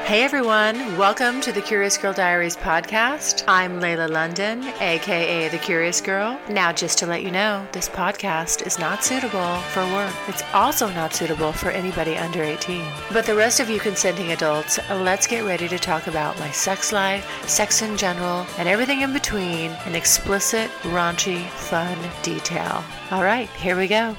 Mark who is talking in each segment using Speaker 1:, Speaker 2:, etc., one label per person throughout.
Speaker 1: Hey everyone, welcome to the Curious Girl Diaries podcast. I'm Layla London, aka The Curious Girl. Now, just to let you know, this podcast is not suitable for work. It's also not suitable for anybody under 18. But the rest of you consenting adults, let's get ready to talk about my sex life, sex in general, and everything in between in explicit, raunchy, fun detail. All right, here we go.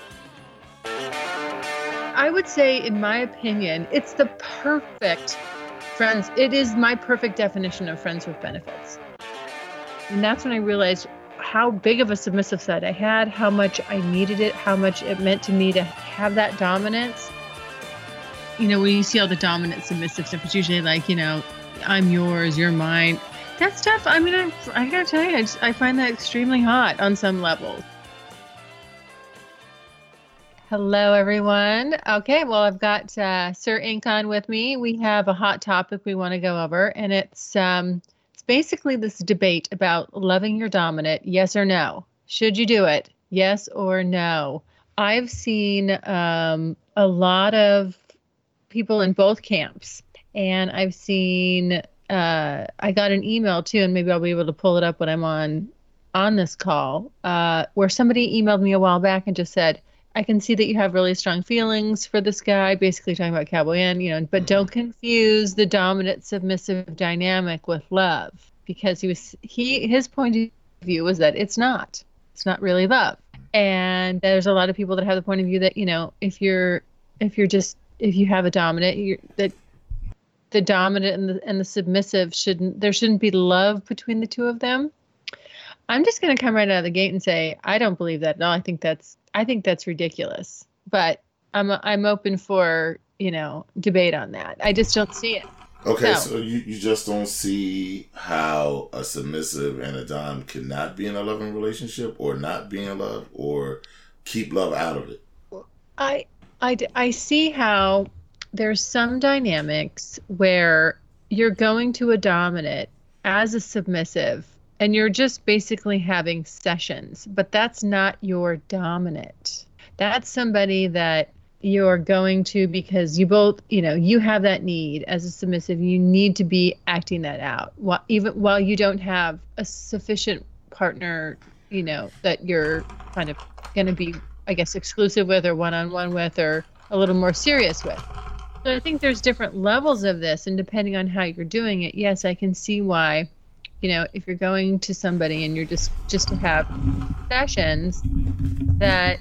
Speaker 2: I would say, in my opinion, it's the perfect friends. It is my perfect definition of friends with benefits. And that's when I realized how big of a submissive side I had, how much I needed it, how much it meant to me to have that dominance. You know, when you see all the dominant submissive stuff, it's usually like, you know, I'm yours, you're mine. That stuff, I mean, I gotta tell you, I find that extremely hot on some levels. Hello, everyone. Okay, well, I've got Sir Incon with me. We have a hot topic we want to go over, and it's basically this debate about loving your dominant, yes or no. Should you do it, yes or no? I've seen a lot of people in both camps, and I've seen, I got an email too, and maybe I'll be able to pull it up when I'm on this call, where somebody emailed me a while back and just said, I can see that you have really strong feelings for this guy, basically talking about Cowboy N, you know, but don't confuse the dominant submissive dynamic with love, because his point of view was that it's not really love. And there's a lot of people that have the point of view that, you know, if you have a dominant, that the dominant and the submissive there shouldn't be love between the two of them. I'm just going to come right out of the gate and say, I don't believe that at all. I think that's ridiculous, but I'm open for, you know, debate on that. I just don't see it.
Speaker 3: Okay, so you just don't see how a submissive and a dom cannot be in a loving relationship, or not be in love, or keep love out of it.
Speaker 2: I see how there's some dynamics where you're going to a dominant as a submissive, and you're just basically having sessions, but that's not your dominant. That's somebody that you're going to because you both, you know, you have that need as a submissive. You need to be acting that out, even while you don't have a sufficient partner, you know, that you're kind of going to be, I guess, exclusive with, or one-on-one with, or a little more serious with. So I think there's different levels of this, and depending on how you're doing it, yes, I can see why. You know, if you're going to somebody and you're just to have sessions, that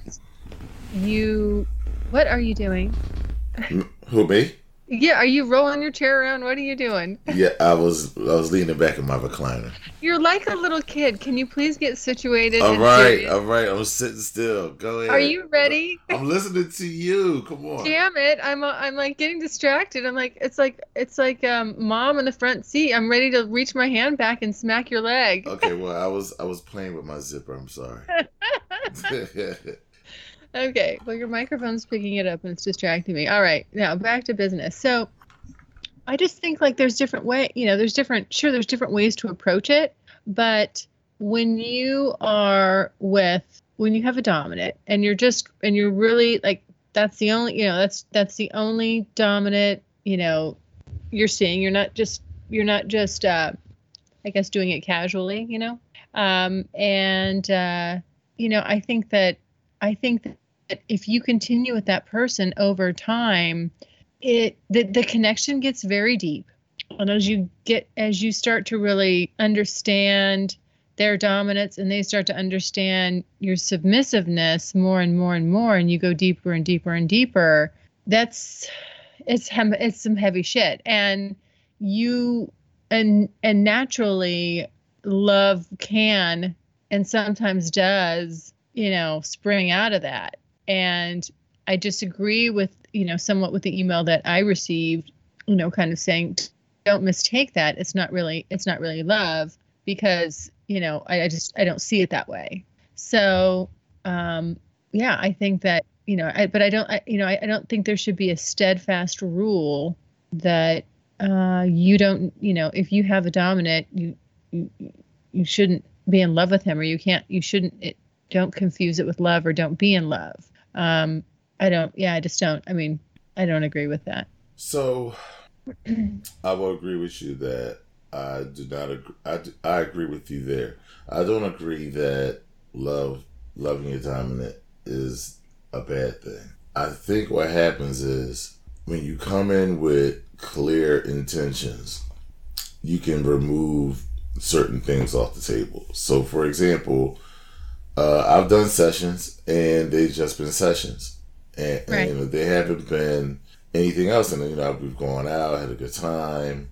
Speaker 2: what are you doing?
Speaker 3: Who, me?
Speaker 2: Yeah, are you rolling your chair around? What are you doing?
Speaker 3: Yeah, I was leaning back in my recliner.
Speaker 2: You're like a little kid. Can you please get situated?
Speaker 3: All right. I'm sitting still. Go ahead.
Speaker 2: Are you ready?
Speaker 3: I'm listening to you. Come on.
Speaker 2: Damn it! I'm like getting distracted. I'm like, it's like mom in the front seat. I'm ready to reach my hand back and smack your leg.
Speaker 3: Okay, well, I was playing with my zipper. I'm sorry.
Speaker 2: Okay, well, your microphone's picking it up and it's distracting me. All right, now back to business. So I just think like there's different ways to approach it. But when you have a dominant and you're really like, that's the only, you know, that's the only dominant, you know, you're seeing, you're not just, I guess, doing it casually, you know? You know, I think that if you continue with that person over time, the connection gets very deep. And as you start to really understand their dominance, and they start to understand your submissiveness more and more and more, and you go deeper and deeper and deeper, it's some heavy shit. And naturally love can, and sometimes does, you know, spring out of that. And I disagree with, you know, somewhat with the email that I received, you know, kind of saying, don't mistake that. It's not really love, because, you know, I don't see it that way. So, yeah, I think that, you know, I don't think there should be a steadfast rule that, you don't, you know, if you have a dominant, you shouldn't be in love with him, or don't confuse it with love, or don't be in love. I just don't. I mean, I don't agree with that.
Speaker 3: So I will agree with you that I do not agree. I agree with you there. I don't agree that loving your dominant is a bad thing. I think what happens is when you come in with clear intentions, you can remove certain things off the table. So, for example, I've done sessions and they've just been sessions, and
Speaker 2: Right.
Speaker 3: you know, they haven't been anything else. And we've gone out, had a good time,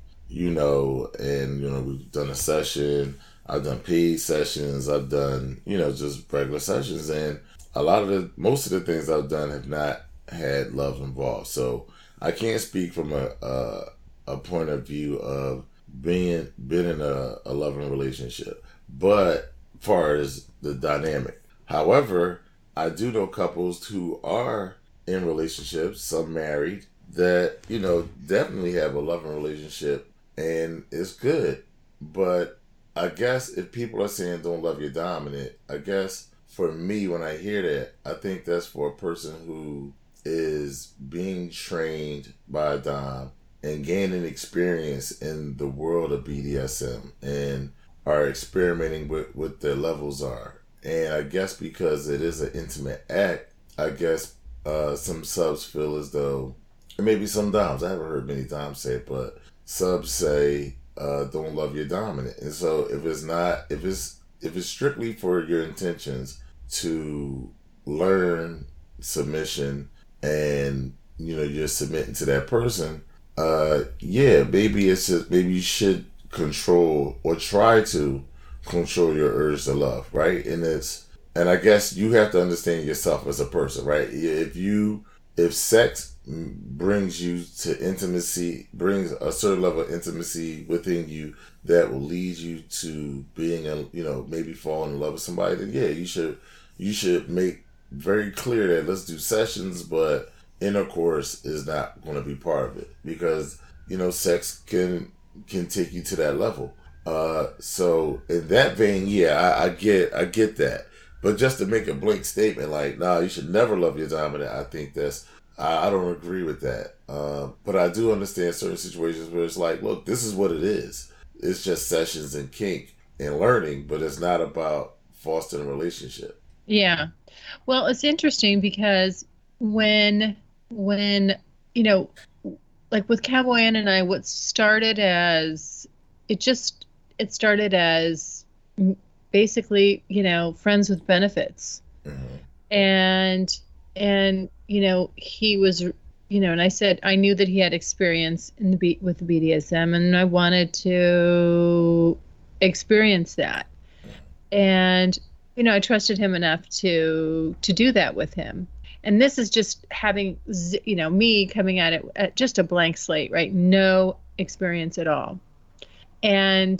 Speaker 3: and we've done a session. I've done paid sessions. I've done just regular sessions, and most of the things I've done have not had love involved. So I can't speak from a point of view of been in a loving relationship, but far as the dynamic. However, I do know couples who are in relationships, some married, that definitely have a loving relationship and it's good. But I guess if people are saying don't love your dominant, I guess for me, when I hear that, I think that's for a person who is being trained by a dom and gaining experience in the world of BDSM and are experimenting with what their levels are. And I guess because it is an intimate act, I guess some subs feel as though, and maybe some doms, I haven't heard many doms say it, but subs say don't love your dominant. And so if it's strictly for your intentions to learn submission and you're submitting to that person, maybe you should control or try to control your urge to love, right? And I guess you have to understand yourself as a person, right? If sex brings you to intimacy, brings a certain level of intimacy within you that will lead you to being maybe falling in love with somebody, then yeah, you should make very clear that let's do sessions, but intercourse is not going to be part of it, because sex can take you to that level. So in that vein, yeah, I get that. But just to make a blank statement like, nah, you should never love your dominant, I think I don't agree with that. But I do understand certain situations where it's like, look, this is what it is. It's just sessions and kink and learning, but it's not about fostering a relationship.
Speaker 2: Yeah. Well, it's interesting because when like with Cowboy Ann and I, what started as basically, friends with benefits.
Speaker 3: Mm-hmm.
Speaker 2: And he was, and I said, I knew that he had experience with the BDSM, and I wanted to experience that. And, I trusted him enough to do that with him. And this is just having, me coming at it at just a blank slate, right? No experience at all. And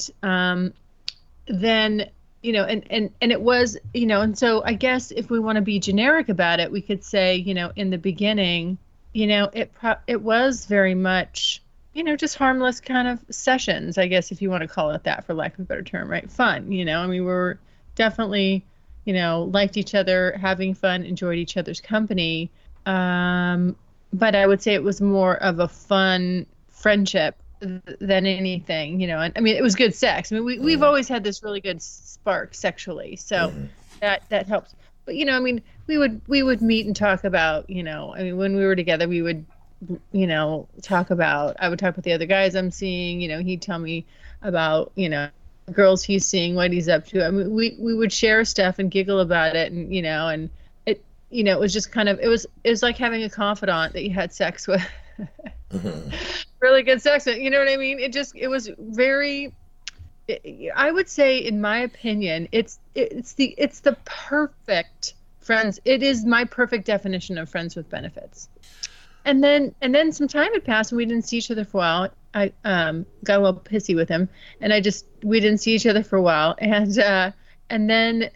Speaker 2: then, and it was, and so I guess if we want to be generic about it, we could say, in the beginning, it was very much, just harmless kind of sessions, I guess, if you want to call it that, for lack of a better term, right? Fun, we were definitely, liked each other, having fun, enjoyed each other's company. But I would say it was more of a fun friendship than anything, and I mean, it was good sex. I mean, we've always had this really good spark sexually, so that helps. But we would meet and talk about, when we were together, we would, talk about. I would talk with the other guys I'm seeing. He'd tell me about, girls he's seeing, what he's up to. I mean, we would share stuff and giggle about it, and and it, it was just kind of, it was like having a confidant that you had sex with. Really good sex, you know what I mean? It was very, I would say, in my opinion, it's the perfect friends. It is my perfect definition of friends with benefits. And then some time had passed and we didn't see each other for a while. I got a little pissy with him, and we didn't see each other for a while, and then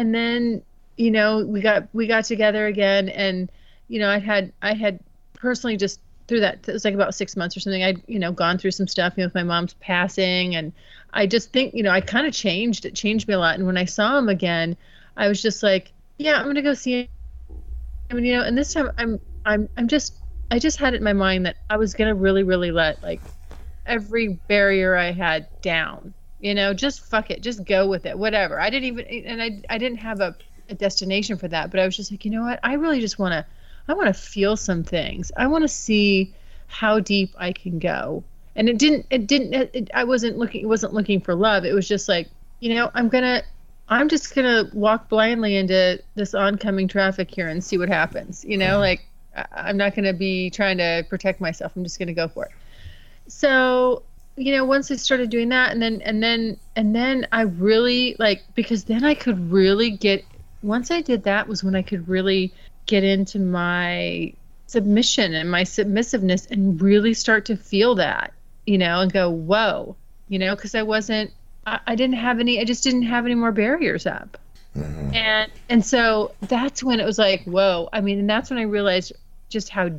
Speaker 2: we got together again, and I had personally, just through that, it was like about 6 months or something, I'd gone through some stuff with my mom's passing, and I just think I kind of changed. It changed me a lot, and when I saw him again, I was just like, yeah, I'm gonna go see him, and this time I'm just just had it in my mind that I was gonna really, really let like every barrier I had down. Just fuck it, just go with it, whatever. I didn't even, and I didn't have a destination for that, but I was just like, you know what? I really just I want to feel some things. I want to see how deep I can go. And I wasn't looking for love. It was just like, I'm just gonna walk blindly into this oncoming traffic here and see what happens. Like I'm not gonna be trying to protect myself. I'm just gonna go for it. So, once I started doing that, and then I really because then I could really once I did that was when I could really get into my submission and my submissiveness and really start to feel that, and go, whoa, because I just didn't have any more barriers up.
Speaker 3: Mm-hmm.
Speaker 2: And so that's when it was like, whoa. I mean, and that's when I realized just how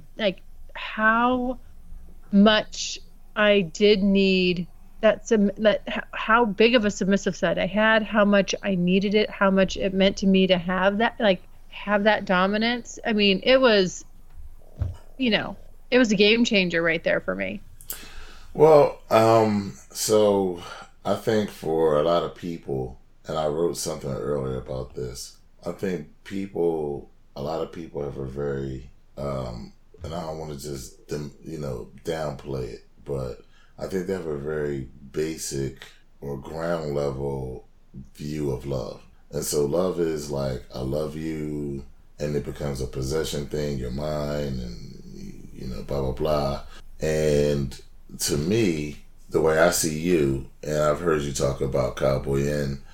Speaker 2: much I did need how big of a submissive side I had, how much I needed it, how much it meant to me to have that dominance. I mean, it was a game changer right there for me.
Speaker 3: Well, so I think for a lot of people, and I wrote something earlier about this, I think a lot of people have a very, and I don't want to just, downplay it, but I think they have a very basic or ground level view of love. And so love is like, I love you, and it becomes a possession thing, you're mine, and, blah, blah, blah. And to me, the way I see you, and I've heard you talk about Cowboy N,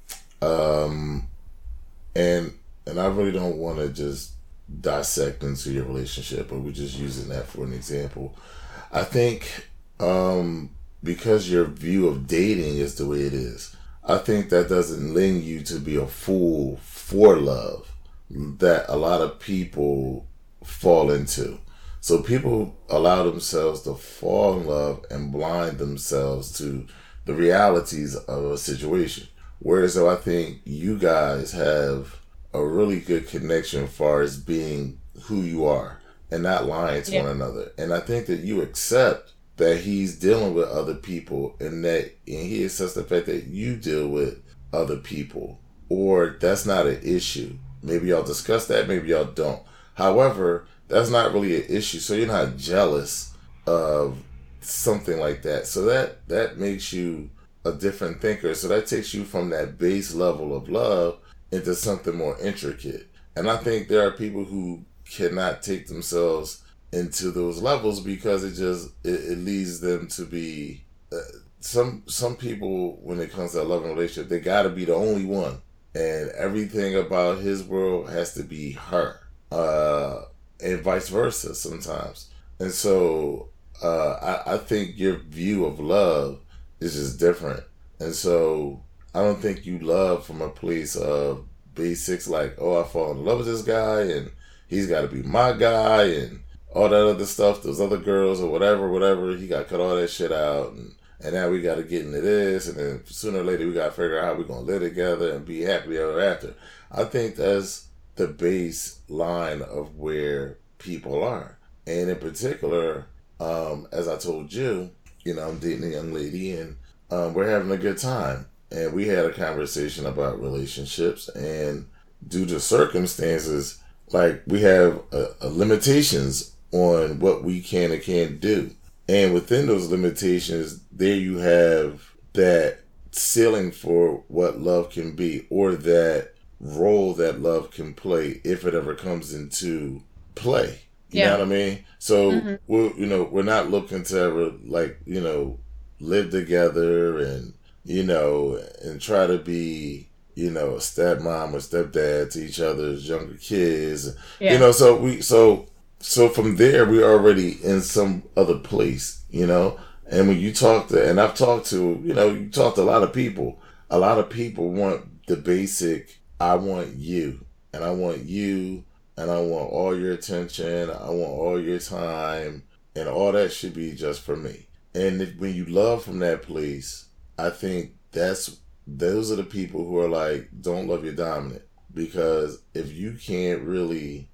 Speaker 3: and I really don't want to just dissect into your relationship, but we're just using that for an example. I think because your view of dating is the way it is, I think that doesn't lend you to be a fool for love that a lot of people fall into. So people allow themselves to fall in love and blind themselves to the realities of a situation. Whereas though I think you guys have a really good connection as far as being who you are and not lying to one another. And I think that you accept that he's dealing with other people and he accepts the fact that you deal with other people, or that's not an issue. Maybe y'all discuss that, maybe y'all don't. However, that's not really an issue, so you're not jealous of something like that. So that makes you a different thinker. So that takes you from that base level of love into something more intricate. And I think there are people who cannot take themselves into those levels because it leads them to be some people, when it comes to a loving relationship, they got to be the only one, and everything about his world has to be her, and vice versa sometimes. And so I think your view of love is just different. And so I don't think you love from a place of basics like, oh, I fall in love with this guy and he's got to be my guy and all that other stuff, those other girls or whatever, he got to cut all that shit out. And now we got to get into this. And then sooner or later we got to figure out how we're going to live together and be happily ever after. I think that's the baseline of where people are. And in particular, as I told you, I'm dating a young lady and we're having a good time. And we had a conversation about relationships, and due to circumstances, like we have limitations on what we can and can't do. And within those limitations, there you have that ceiling for what love can be, or that role that love can play if it ever comes into play. You know what I mean? So we're not looking to ever live together and and try to be a stepmom or stepdad to each other's younger kids. So from there we're already in some other place, and when you talk to, and I've talked to, you talk to a lot of people want the basic, I want you, and I want you, and I want all your attention, I want all your time, and all that should be just for me. And when you love from that place, I think those are the people who are like, don't love your dominant. Because if you can't really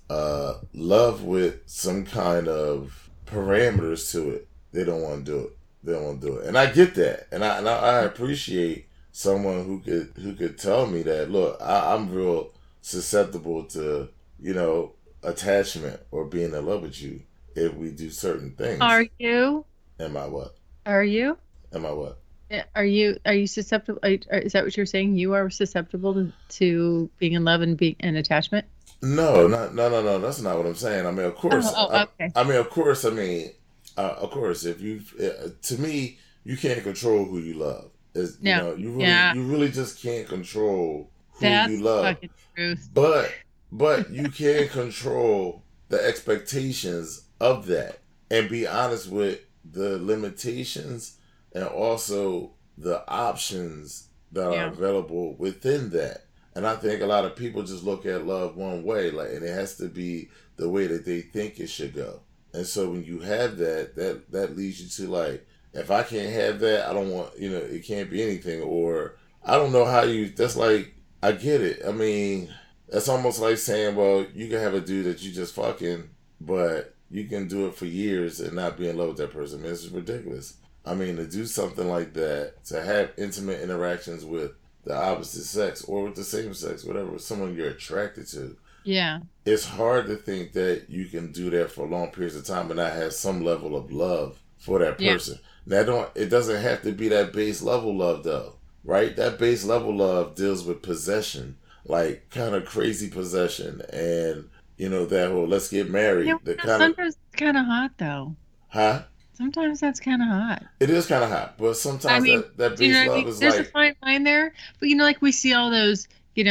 Speaker 3: love with some kind of parameters to it. They don't want to do it. They don't want to do it, and I get that, and I appreciate someone who could tell me that. Look, I'm real susceptible to attachment or being in love with you if we do certain things.
Speaker 2: Are you?
Speaker 3: Am I what?
Speaker 2: Are you?
Speaker 3: Am I what?
Speaker 2: Are you susceptible? Is that what you're saying? You are susceptible to being in love and being in attachment?
Speaker 3: No, no. That's not what I'm saying. I mean, of course.
Speaker 2: Okay.
Speaker 3: I mean, of course. I mean, of course. If you, to me, you can't control who you love.
Speaker 2: No.
Speaker 3: You really just can't control who
Speaker 2: That's
Speaker 3: you love.
Speaker 2: fucking truth.
Speaker 3: But you can control the expectations of that and be honest with the limitations and also the options that are available within that. And I think a lot of people just look at love one way, and it has to be the way that they think it should go. And so when you have that leads you to if I can't have that, I don't want, it can't be anything. Or I don't know how that's I get it. I mean, that's almost like saying, well, you can have a dude that you just fucking, but you can do it for years and not be in love with that person. Man, this is ridiculous. I mean, to do something like that, to have intimate interactions with the opposite sex or with the same sex, whatever, with someone you're attracted to.
Speaker 2: Yeah.
Speaker 3: It's hard to think that you can do that for long periods of time and not have some level of love for that person. Now, it doesn't have to be that base level love, though, right? That base level love deals with possession, kind of crazy possession, and that whole let's get married.
Speaker 2: Sometimes it's kind of hot, though.
Speaker 3: Huh?
Speaker 2: Sometimes that's kind of hot.
Speaker 3: It is kind of hot, but sometimes that base love is
Speaker 2: there's a fine line there. But we see all those,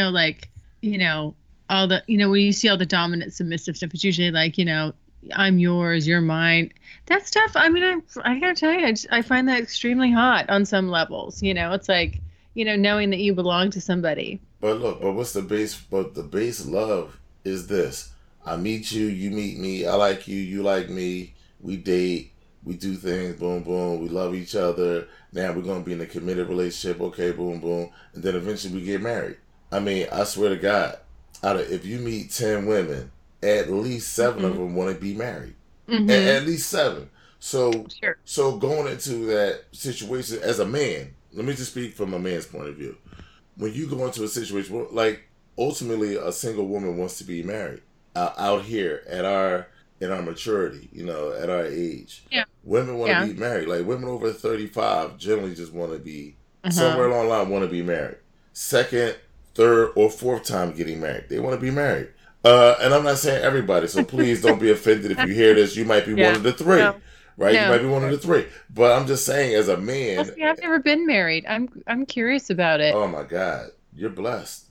Speaker 2: all the, when you see all the dominant submissive stuff, it's usually I'm yours, you're mine. That stuff, I mean, I gotta tell you, I find that extremely hot on some levels. It's knowing that you belong to somebody.
Speaker 3: But look, what's the base? But the base love is this: I meet you, you meet me, I like you, you like me, we date, we do things, boom, boom, we love each other. Now we're gonna be in a committed relationship, okay, boom, boom, and then eventually we get married. I mean, I swear to God, if you meet 10 women, at least 7 of them want to be married. At least 7. So,
Speaker 2: sure.
Speaker 3: So going into that situation as a man, let me just speak from a man's point of view. When you go into a situation, ultimately a single woman wants to be married out here in our maturity, at our age.
Speaker 2: Yeah.
Speaker 3: Women want to be married. Women over 35 generally just want to be, somewhere along the line, want to be married. Second, third, or fourth time getting married. They want to be married. And I'm not saying everybody, so please don't be offended if you hear this. You might be one of the 3, right? No. You might be one of the 3. But I'm just saying, as a man...
Speaker 2: Well, see, I've never been married. I'm curious about it.
Speaker 3: Oh, my God. You're blessed.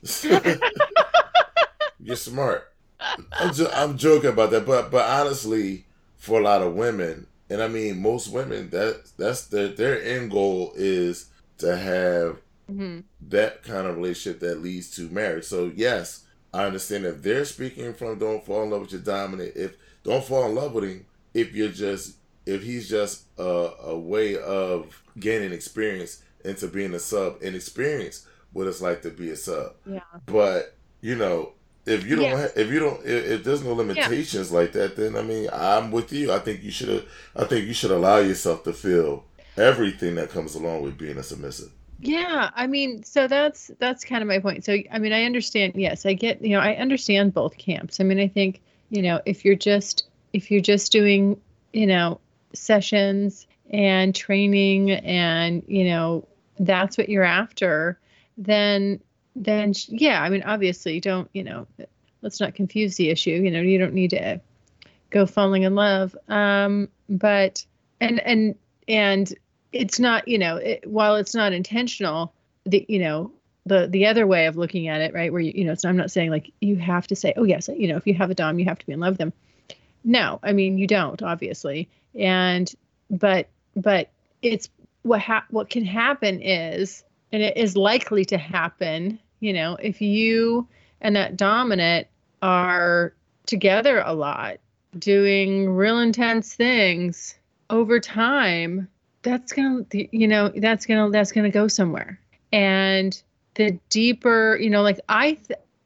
Speaker 3: You're smart. I'm joking about that. But honestly, for a lot of women, and I mean, most women, that's their end goal is to have that kind of relationship that leads to marriage. So, yes, I understand if they're speaking from don't fall in love with your dominant. Don't fall in love with him if he's just a way of gaining experience into being a sub and experience what it's like to be a sub.
Speaker 2: Yeah.
Speaker 3: But if there's no limitations like that, then I mean, I'm with you. I think you should allow yourself to feel everything that comes along with being a submissive.
Speaker 2: Yeah, I mean, so that's kind of my point. So, I mean, I understand. Yes, I get. I understand both camps. I mean, I think if you're just doing sessions and training and that's what you're after, then yeah. I mean, obviously, don't let's not confuse the issue. You don't need to go falling in love. But and it's not, while it's not intentional, the other way of looking at it, right, where so I'm not saying you have to say, oh yes, if you have a dom, you have to be in love with them. No, I mean, you don't, obviously, but it's what can happen is, and it is likely to happen, if you and that dominant are together a lot, doing real intense things over time. That's gonna go somewhere. And the deeper,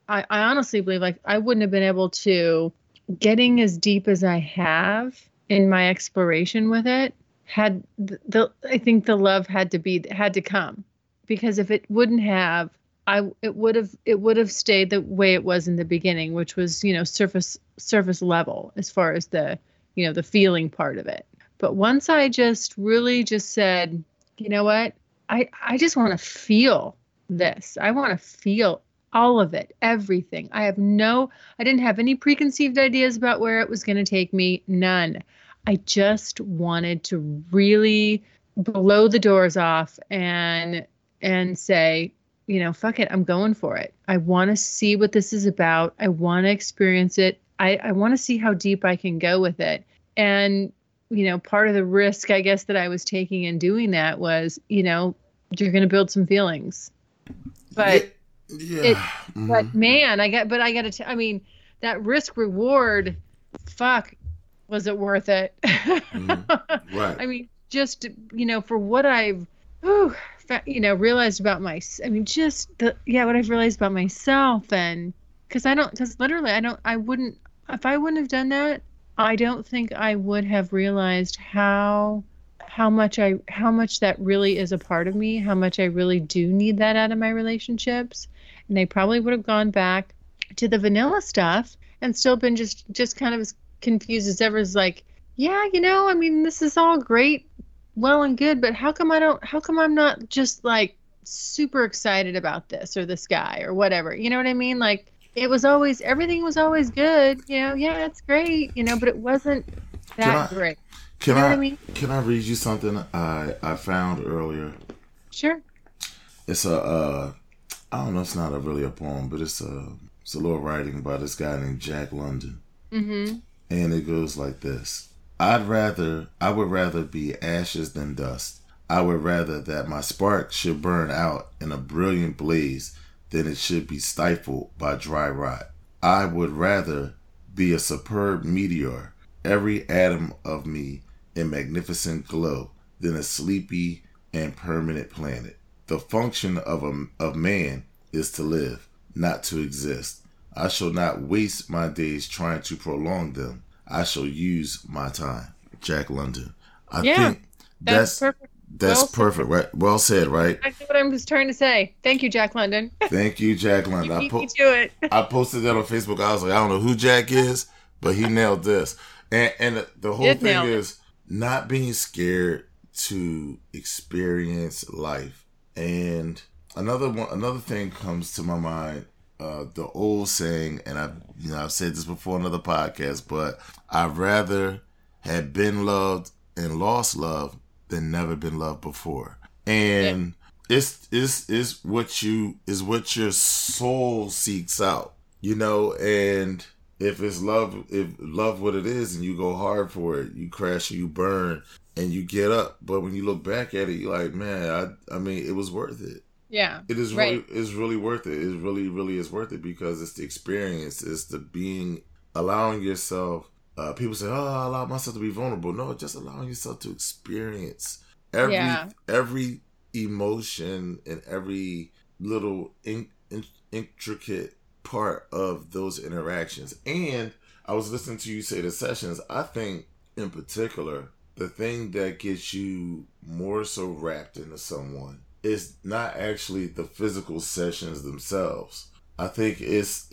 Speaker 2: I honestly believe like I wouldn't have been able to getting as deep as I have in my exploration with it had I think the love had to come, because if it wouldn't have, it would have stayed the way it was in the beginning, which was, surface level as far as the, the feeling part of it. But once I just really just said, you know what, I just want to feel this. I want to feel all of it, everything. I didn't have any preconceived ideas about where it was going to take me. None. I just wanted to really blow the doors off and say, fuck it, I'm going for it. I want to see what this is about. I want to experience it. I want to see how deep I can go with it. And, part of the risk, I guess, that I was taking in doing that was, you're going to build some feelings. But but man, I got to, that risk reward, fuck, was it worth it?
Speaker 3: Right.
Speaker 2: Just, for what I've, realized about what I've realized about myself. And because literally I wouldn't, if I wouldn't have done that, I don't think I would have realized how much that really is a part of me, how much I really do need that out of my relationships. And I probably would have gone back to the vanilla stuff and still been just kind of as confused as ever, as like, yeah, this is all great, well and good, but how come I'm not just like super excited about this or this guy or whatever? You know what I mean? Like everything was always good, yeah, it's great, but it wasn't that great.
Speaker 3: Can I read you something I found earlier?
Speaker 2: Sure.
Speaker 3: It's I don't know, it's not really a poem, but it's a little writing by this guy named Jack London.
Speaker 2: Mm-hmm.
Speaker 3: And it goes like this. I would rather be ashes than dust. I would rather that my spark should burn out in a brilliant blaze than it should be stifled by dry rot. I would rather be a superb meteor, every atom of me in magnificent glow, than a sleepy and permanent planet. The function of man is to live, not to exist. I shall not waste my days trying to prolong them. I shall use my time. Jack London. I think that's perfect. That's perfect, right? Well said, right?
Speaker 2: Exactly what I'm just trying to say. Thank you, Jack London.
Speaker 3: Thank you, Jack London.
Speaker 2: You beat me to it.
Speaker 3: I posted that on Facebook. I was like, I don't know who Jack is, but he nailed this. And the whole thing is not being scared to experience life. And another thing comes to my mind. The old saying, and I've said this before on other podcasts, but I'd rather have been loved and lost love than never been loved before. And it's what your soul seeks out, and if love what it is and you go hard for it, you crash and you burn and you get up. But when you look back at it, you're like, man, it was worth it.
Speaker 2: Yeah.
Speaker 3: It is right. It's really worth it. It really, really is worth it because it's the experience. It's the allowing yourself. People say, "Oh, I allow myself to be vulnerable." No, just allowing yourself to experience every emotion and every little intricate part of those interactions. And I was listening to you say the sessions. I think, in particular, the thing that gets you more so wrapped into someone is not actually the physical sessions themselves. I think it's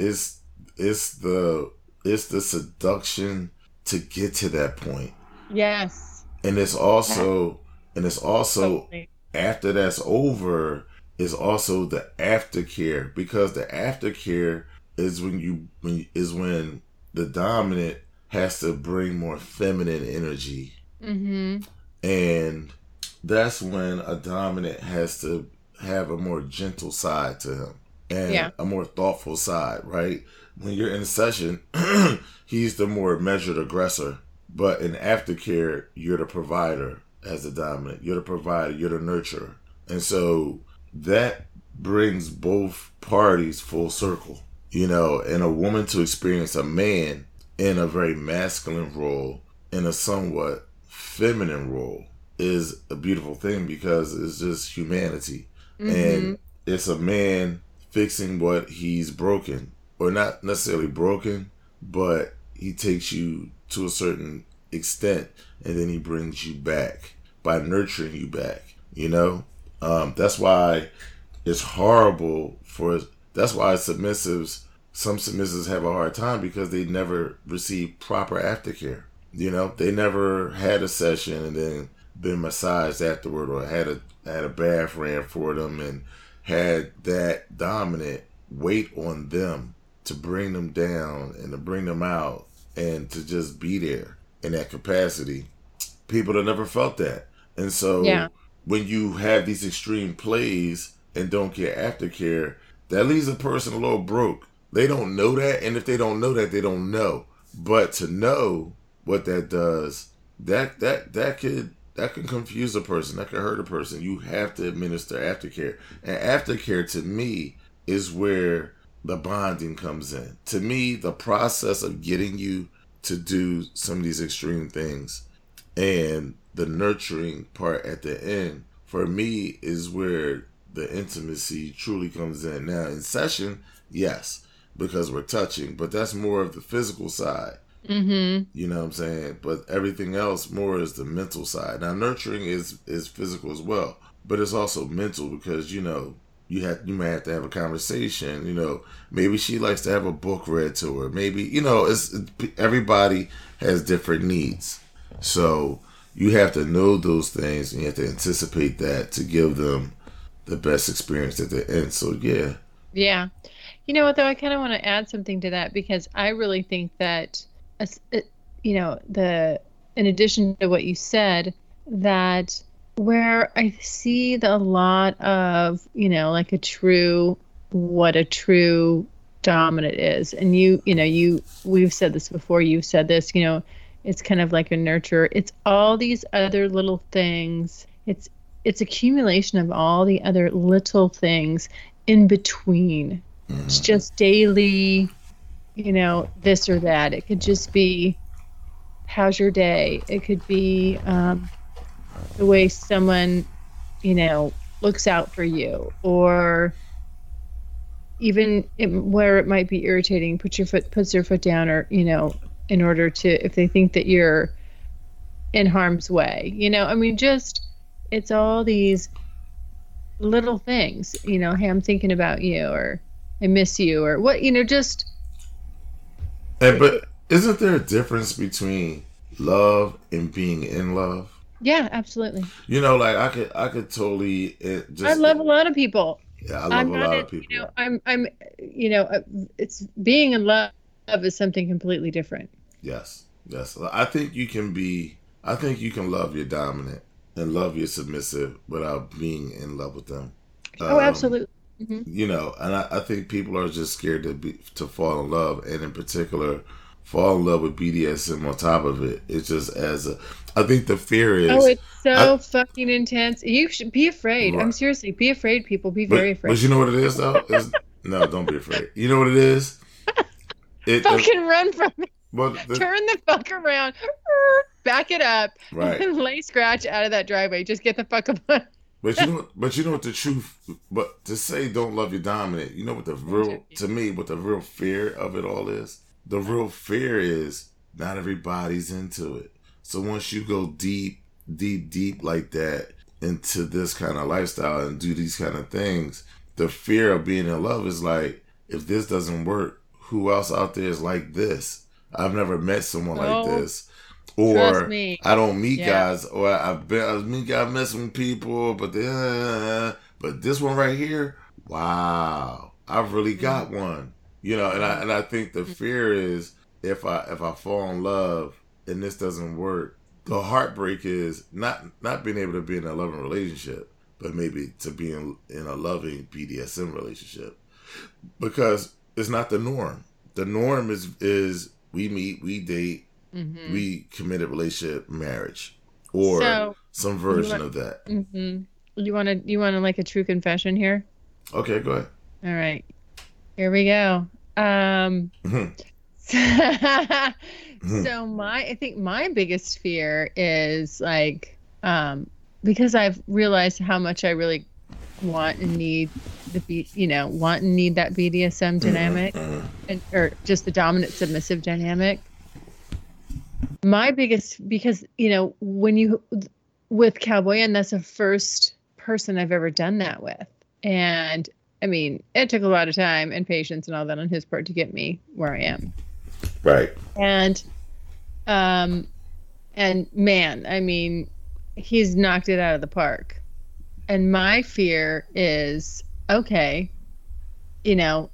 Speaker 3: the seduction to get to that point.
Speaker 2: Yes.
Speaker 3: And it's also totally. After that's over is also the aftercare, because the aftercare is when the dominant has to bring more feminine energy.
Speaker 2: Mm-hmm.
Speaker 3: And that's when a dominant has to have a more gentle side to him and a more thoughtful side, right? When you're in a session, he's the more measured aggressor. But in aftercare, you're the provider as a dominant. You're the provider. You're the nurturer. And so that brings both parties full circle. And a woman to experience a man in a very masculine role in a somewhat feminine role is a beautiful thing because it's just humanity. Mm-hmm. And it's a man fixing what he's broken, or not necessarily broken, but he takes you to a certain extent, and then he brings you back by nurturing you back. That's why it's horrible that's why some submissives have a hard time, because they never receive proper aftercare. They never had a session and then been massaged afterward, or had a bath ran for them, and had that dominant weight on them to bring them down and to bring them out and to just be there in that capacity. People have never felt that. And so when you have these extreme plays and don't get aftercare, that leaves a person a little broke. They don't know that, and if they don't know that, they don't know. But to know what that does, that can confuse a person, that can hurt a person. You have to administer aftercare. And aftercare, to me, is where the bonding comes in. To me, the process of getting you to do some of these extreme things and the nurturing part at the end, for me, is where the intimacy truly comes in. Now, in session, yes, because we're touching, but that's more of the physical side.
Speaker 2: Mm-hmm.
Speaker 3: You know what I'm saying? But everything else more is the mental side. Now, nurturing is physical as well, but it's also mental, because you might have to have a conversation. Maybe she likes to have a book read to her. Maybe everybody has different needs, so you have to know those things, and you have to anticipate that to give them the best experience at the end. So
Speaker 2: yeah. You know what, though, I kind of want to add something to that, because I really think that, in addition to what you said, that where I see a lot of, like what a true dominant is. And we've said this before, you've said this, it's kind of like a nurturer. It's all these other little things. It's accumulation of all the other little things in between. It's just daily, this or that. It could just be, how's your day? It could be the way someone, looks out for you, or even where it might be irritating, puts their foot down, or, in order to, if they think that you're in harm's way, it's all these little things, hey, I'm thinking about you, or I miss you, or what, just.
Speaker 3: But isn't there a difference between love and being in love?
Speaker 2: Yeah, absolutely.
Speaker 3: I could totally
Speaker 2: I love a lot of people.
Speaker 3: Yeah, I love a lot of people.
Speaker 2: I'm it's being in love is something completely different.
Speaker 3: Yes. I think you can love your dominant and love your submissive without being in love with them.
Speaker 2: Oh, absolutely.
Speaker 3: Mm-hmm. And I think people are just scared to fall in love, and in particular, fall in love with BDSM on top of it. It's just I think the fear is.
Speaker 2: Oh, it's so fucking intense. You should be afraid. Right. I'm seriously, be afraid, people. Be very afraid.
Speaker 3: But you know what it is, though? No, don't be afraid. You know what it is?
Speaker 2: Run from it. Turn the fuck around. Back it up.
Speaker 3: Right.
Speaker 2: And lay scratch out of that driveway. Just get the fuck up.
Speaker 3: But you know what the truth. But to say don't love your dominant, you know what what the real fear of it all is. The real fear is not everybody's into it. So once you go deep like that into this kind of lifestyle and do these kind of things, the fear of being in love is like, if this doesn't work, who else out there is like this? I've never met someone like this. Or I don't meet guys, or I meet guys messing with people, but this one right here, wow, I've really got one. And I think the fear is if I fall in love and this doesn't work, the heartbreak is not being able to be in a loving relationship, but maybe to be in a loving BDSM relationship, because it's not the norm. The norm is we meet, we date, we committed relationship, marriage, or some version of that.
Speaker 2: Mm-hmm. You want to like a true confession here?
Speaker 3: Okay, go ahead.
Speaker 2: All right, here we go. So I think my biggest fear is like, because I've realized how much I really want and need want and need that BDSM dynamic, or just the dominant submissive dynamic. My biggest, because with Cowboy, and that's the first person I've ever done that with, and I mean, it took a lot of time and patience and all that on his part to get me where I am.
Speaker 3: Right.
Speaker 2: And man, I mean, he's knocked it out of the park. And my fear is, okay, is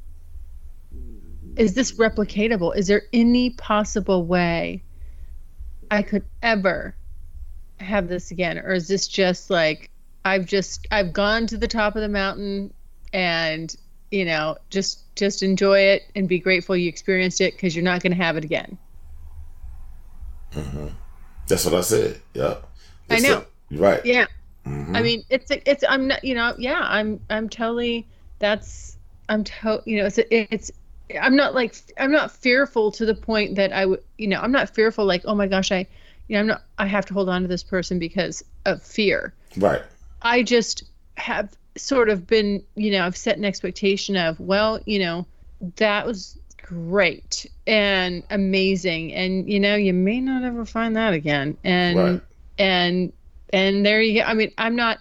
Speaker 2: this replicatable? Is there any possible way I could ever have this again? Or is this just like, I've gone to the top of the mountain and, just enjoy it and be grateful you experienced it, because you're not going to have it again.
Speaker 3: Mm-hmm. That's what I said. Yeah.
Speaker 2: I know.
Speaker 3: Right.
Speaker 2: Yeah.
Speaker 3: Mm-hmm.
Speaker 2: I mean, I'm not, I'm totally, I'm not fearful to the point that I would, I'm not fearful like, oh my gosh, I have to hold on to this person because of fear.
Speaker 3: Right.
Speaker 2: I just have sort of been, I've set an expectation of, well, that was great and amazing. And, you may not ever find that again. And,
Speaker 3: right.
Speaker 2: and there you go. I mean, I'm not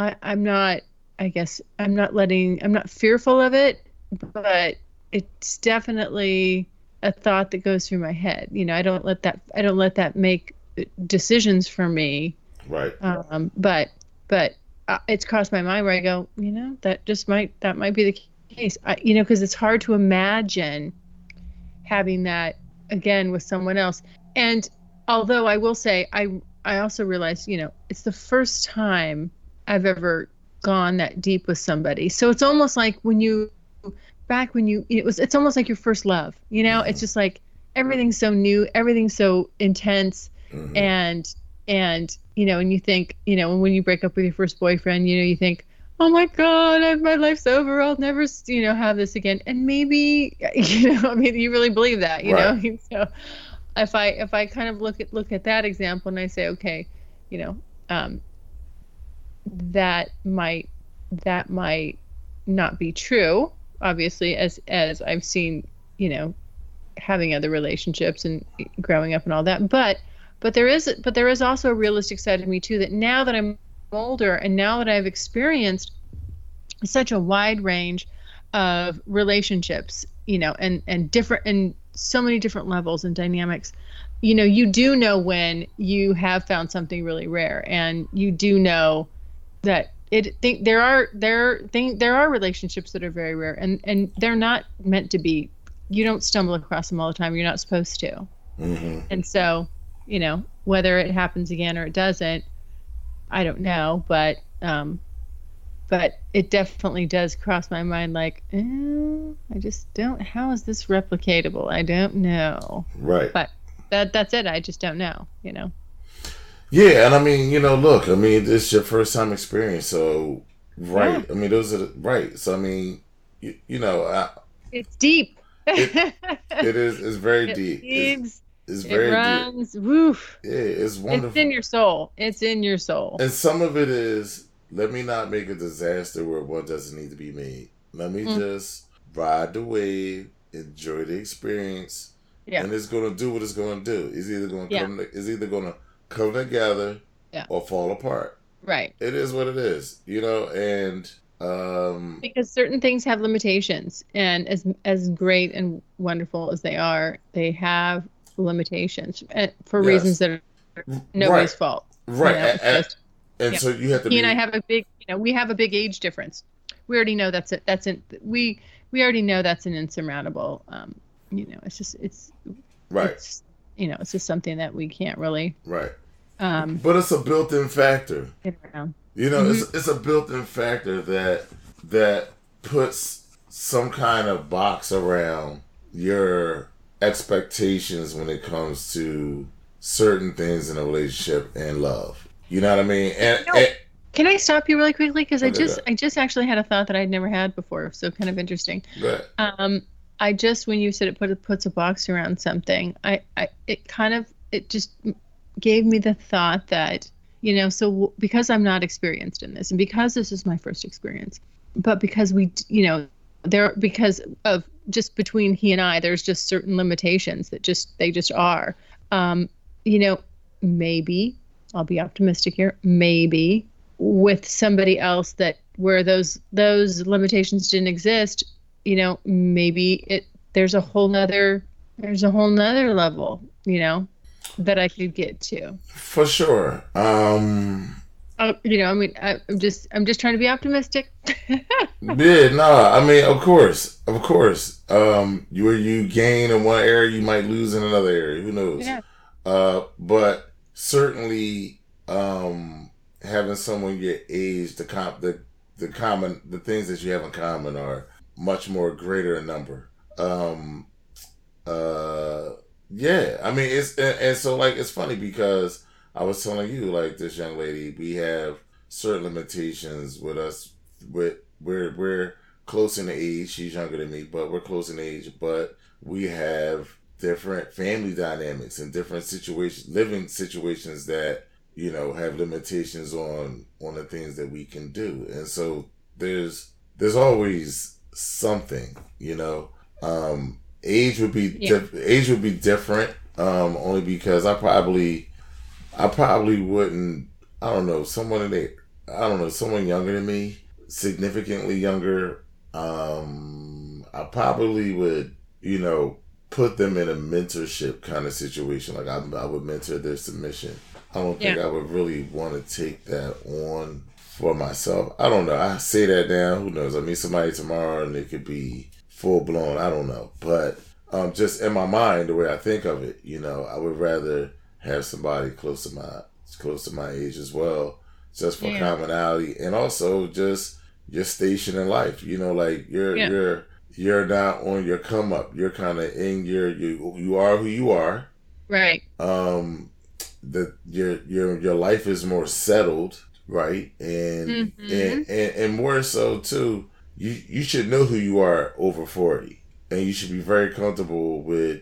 Speaker 2: fearful of it, but it's definitely a thought that goes through my head. I don't let that make decisions for me.
Speaker 3: Right.
Speaker 2: But it's crossed my mind where I go, that might be the case. Because it's hard to imagine having that again with someone else. And although I will say, I also realized, it's the first time I've ever gone that deep with somebody. So it's almost like it's almost like your first love,
Speaker 3: Mm-hmm.
Speaker 2: It's just like everything's so new, everything's so intense.
Speaker 3: Mm-hmm.
Speaker 2: And and you think, when you break up with your first boyfriend, you think, oh my God, my life's over. I'll never, have this again. And maybe, you really believe that,
Speaker 3: right.
Speaker 2: So if I kind of look at that example and I say, okay, that might not be true, obviously, as I've seen, having other relationships and growing up and all that. But there is also a realistic side of me too, that now that I'm older and now that I've experienced such a wide range of relationships, and different, and so many different levels and dynamics, you do know when you have found something really rare, and you do know that there are relationships that are very rare, and they're not meant to be. You don't stumble across them all the time. You're not supposed to.
Speaker 3: Mm-hmm.
Speaker 2: And so, whether it happens again or it doesn't, I don't know, but it definitely does cross my mind, like, I just don't, how is this replicatable? I don't know.
Speaker 3: Right.
Speaker 2: But that's it. I just don't know,
Speaker 3: Yeah, and I mean, look, I mean, this is your first time experience, so, right. Yeah. I mean, those are, right. So, I mean,
Speaker 2: it's deep.
Speaker 3: It is, it's very deep. It's very
Speaker 2: runs,
Speaker 3: deep.
Speaker 2: Woof.
Speaker 3: Yeah, it's wonderful.
Speaker 2: It's in your soul. It's in your soul.
Speaker 3: And some of it is, let me not make a disaster where one doesn't need to be made. Let me just ride the wave, enjoy the experience, and it's going to do what it's going to do. It's either going to come together or fall apart.
Speaker 2: Right.
Speaker 3: It is what it is, and
Speaker 2: because certain things have limitations, and as great and wonderful as they have limitations, for reasons that are nobody's fault.
Speaker 3: Right. So you have to.
Speaker 2: He and I have a big, we have a big age difference. We already know we already know that's an insurmountable. It's just
Speaker 3: right.
Speaker 2: It's just something that we can't really.
Speaker 3: Right. But it's a built-in factor.
Speaker 2: Get around.
Speaker 3: It's a built-in factor that puts some kind of box around your expectations when it comes to certain things in a relationship and love. You know what I mean? And
Speaker 2: can I stop you really quickly? Because I just actually had a thought that I'd never had before, so kind of interesting.
Speaker 3: Right.
Speaker 2: I just, when you said it puts a box around something, it just gave me the thought that, So because I'm not experienced in this, and because this is my first experience, but because because of just between he and I, there's just certain limitations that they just are. Maybe I'll be optimistic here. Maybe with somebody else where those limitations didn't exist, maybe there's a whole nother level, that I could get to.
Speaker 3: For sure.
Speaker 2: I'm just trying to be optimistic.
Speaker 3: Yeah, no, I mean, of course. You gain in one area, you might lose in another area. Who knows?
Speaker 2: Yeah.
Speaker 3: But certainly, having someone your age, the things that you have in common are much more greater in number. Yeah, I mean, it's funny because I was telling you, like, this young lady, we have certain limitations with us. We're close in age. She's younger than me, but we're close in age. But we have different family dynamics and different living situations that have limitations on the things that we can do. And so there's always something. Age would be different. Only because I probably wouldn't. I don't know, someone younger than me, significantly younger. I probably would, put them in a mentorship kind of situation. Like I would mentor their submission. I don't think I would really want to take that on for myself. I don't know. I say that now. Who knows? I meet somebody tomorrow and it could be full blown. I don't know. But just in my mind, the way I think of it, I would rather have somebody close to my age as well, just for commonality, and also just your station in life. Like you're not on your come up. You're kind of in you are who you are.
Speaker 2: Right.
Speaker 3: Your life is more settled, right? And and more so too. You should know who you are over 40, and you should be very comfortable with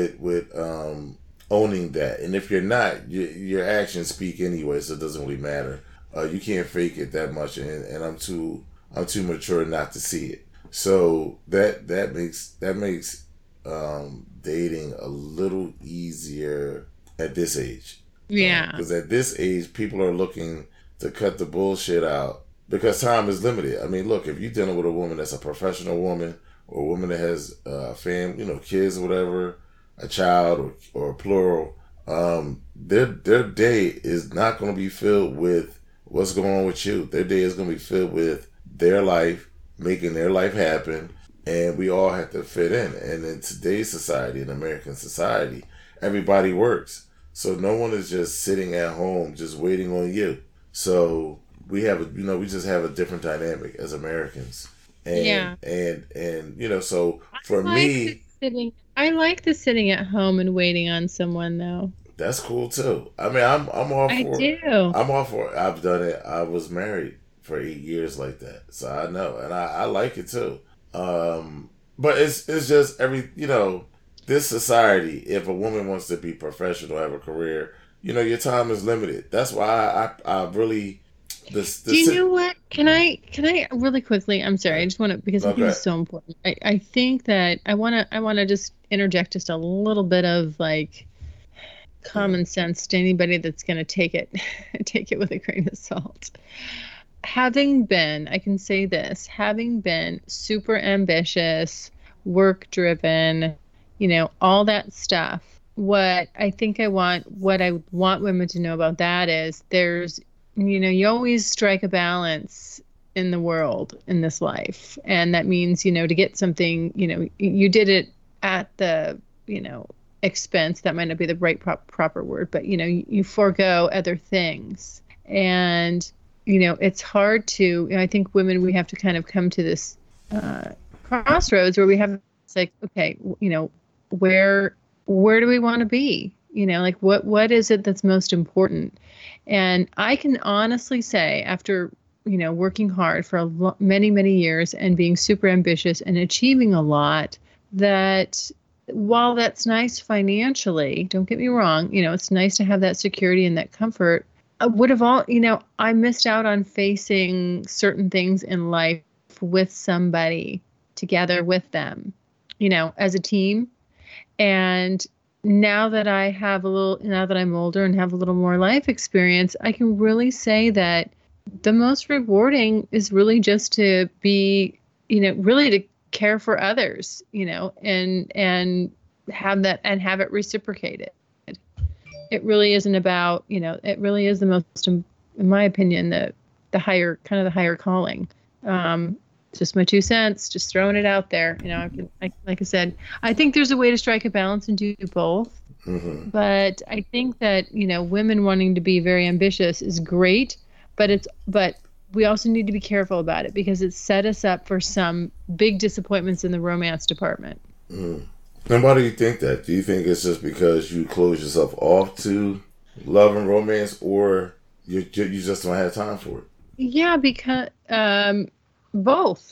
Speaker 3: owning that. And if you're not, your actions speak anyway, so it doesn't really matter. You can't fake it that much, and I'm too mature not to see it. So that makes dating a little easier at this age.
Speaker 2: Yeah.
Speaker 3: Because at this age, people are looking to cut the bullshit out because time is limited. I mean, look, if you're dealing with a woman that's a professional woman, or a woman that has kids or whatever, a child or plural, their day is not going to be filled with what's going on with you. Their day is going to be filled with their life, making their life happen, and we all have to fit in. And in today's society, in American society, everybody works. So no one is just sitting at home just waiting on you. So we just have a different dynamic as Americans. And so for me,
Speaker 2: I like the sitting at home and waiting on someone though.
Speaker 3: That's cool too. I mean, I'm all for it. I'm all for it. I've done it. I was married for 8 years like that. So I know, and I like it too. But it's just this society, if a woman wants to be professional, have a career, your time is limited. That's why I really. Do you
Speaker 2: know what? Can I really quickly? I'm sorry. I just want to, because I think it's so important. I think that I want to just interject just a little bit of like common sense to anybody that's going to take it with a grain of salt. Having been super ambitious, work driven, all that stuff. What I want women to know about that is there's, you always strike a balance in the world, in this life. And that means, to get something, you did it at the, expense. That might not be the right proper word, but, you forego other things. And, it's hard to, I think women, we have to kind of come to this crossroads where we have, it's like, okay, where do we want to be? Like what is it that's most important? And I can honestly say, after, working hard for many, many years and being super ambitious and achieving a lot, that while that's nice financially, don't get me wrong, it's nice to have that security and that comfort. would have all, I missed out on facing certain things in life with somebody, together with them, as a team. And now that now that I'm older and have a little more life experience, I can really say that the most rewarding is really just to be, really to care for others, and have that and have it reciprocated. It really isn't about, it really is the most, in my opinion, the higher calling. Just my 2 cents, just throwing it out there. Like I said, I think there's a way to strike a balance and do both.
Speaker 3: Mm-hmm.
Speaker 2: But I think that, women wanting to be very ambitious is great, but we also need to be careful about it because it set us up for some big disappointments in the romance department.
Speaker 3: Mm. And why do you think that? Do you think it's just because you close yourself off to love and romance, or you just don't have time for it?
Speaker 2: Yeah, because both.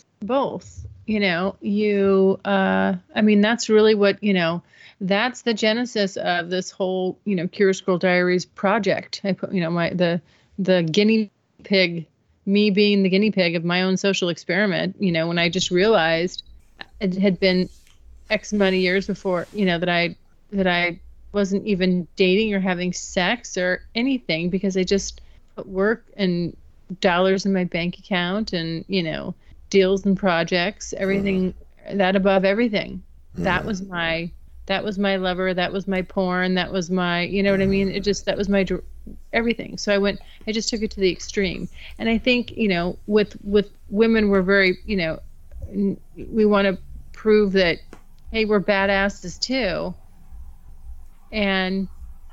Speaker 2: That's really what, that's the genesis of this whole, Curious Girl Diaries project. I put, the guinea pig, me being the guinea pig of my own social experiment, when I just realized it had been X amount of years before, that I wasn't even dating or having sex or anything because I just put work and dollars in my bank account and, deals and projects, everything, that above everything. That was my lover. That was my porn. That was my, what I mean? That was my everything. So I just took it to the extreme. And I think, with women, we're very, we want to prove that, hey, we're badasses too. And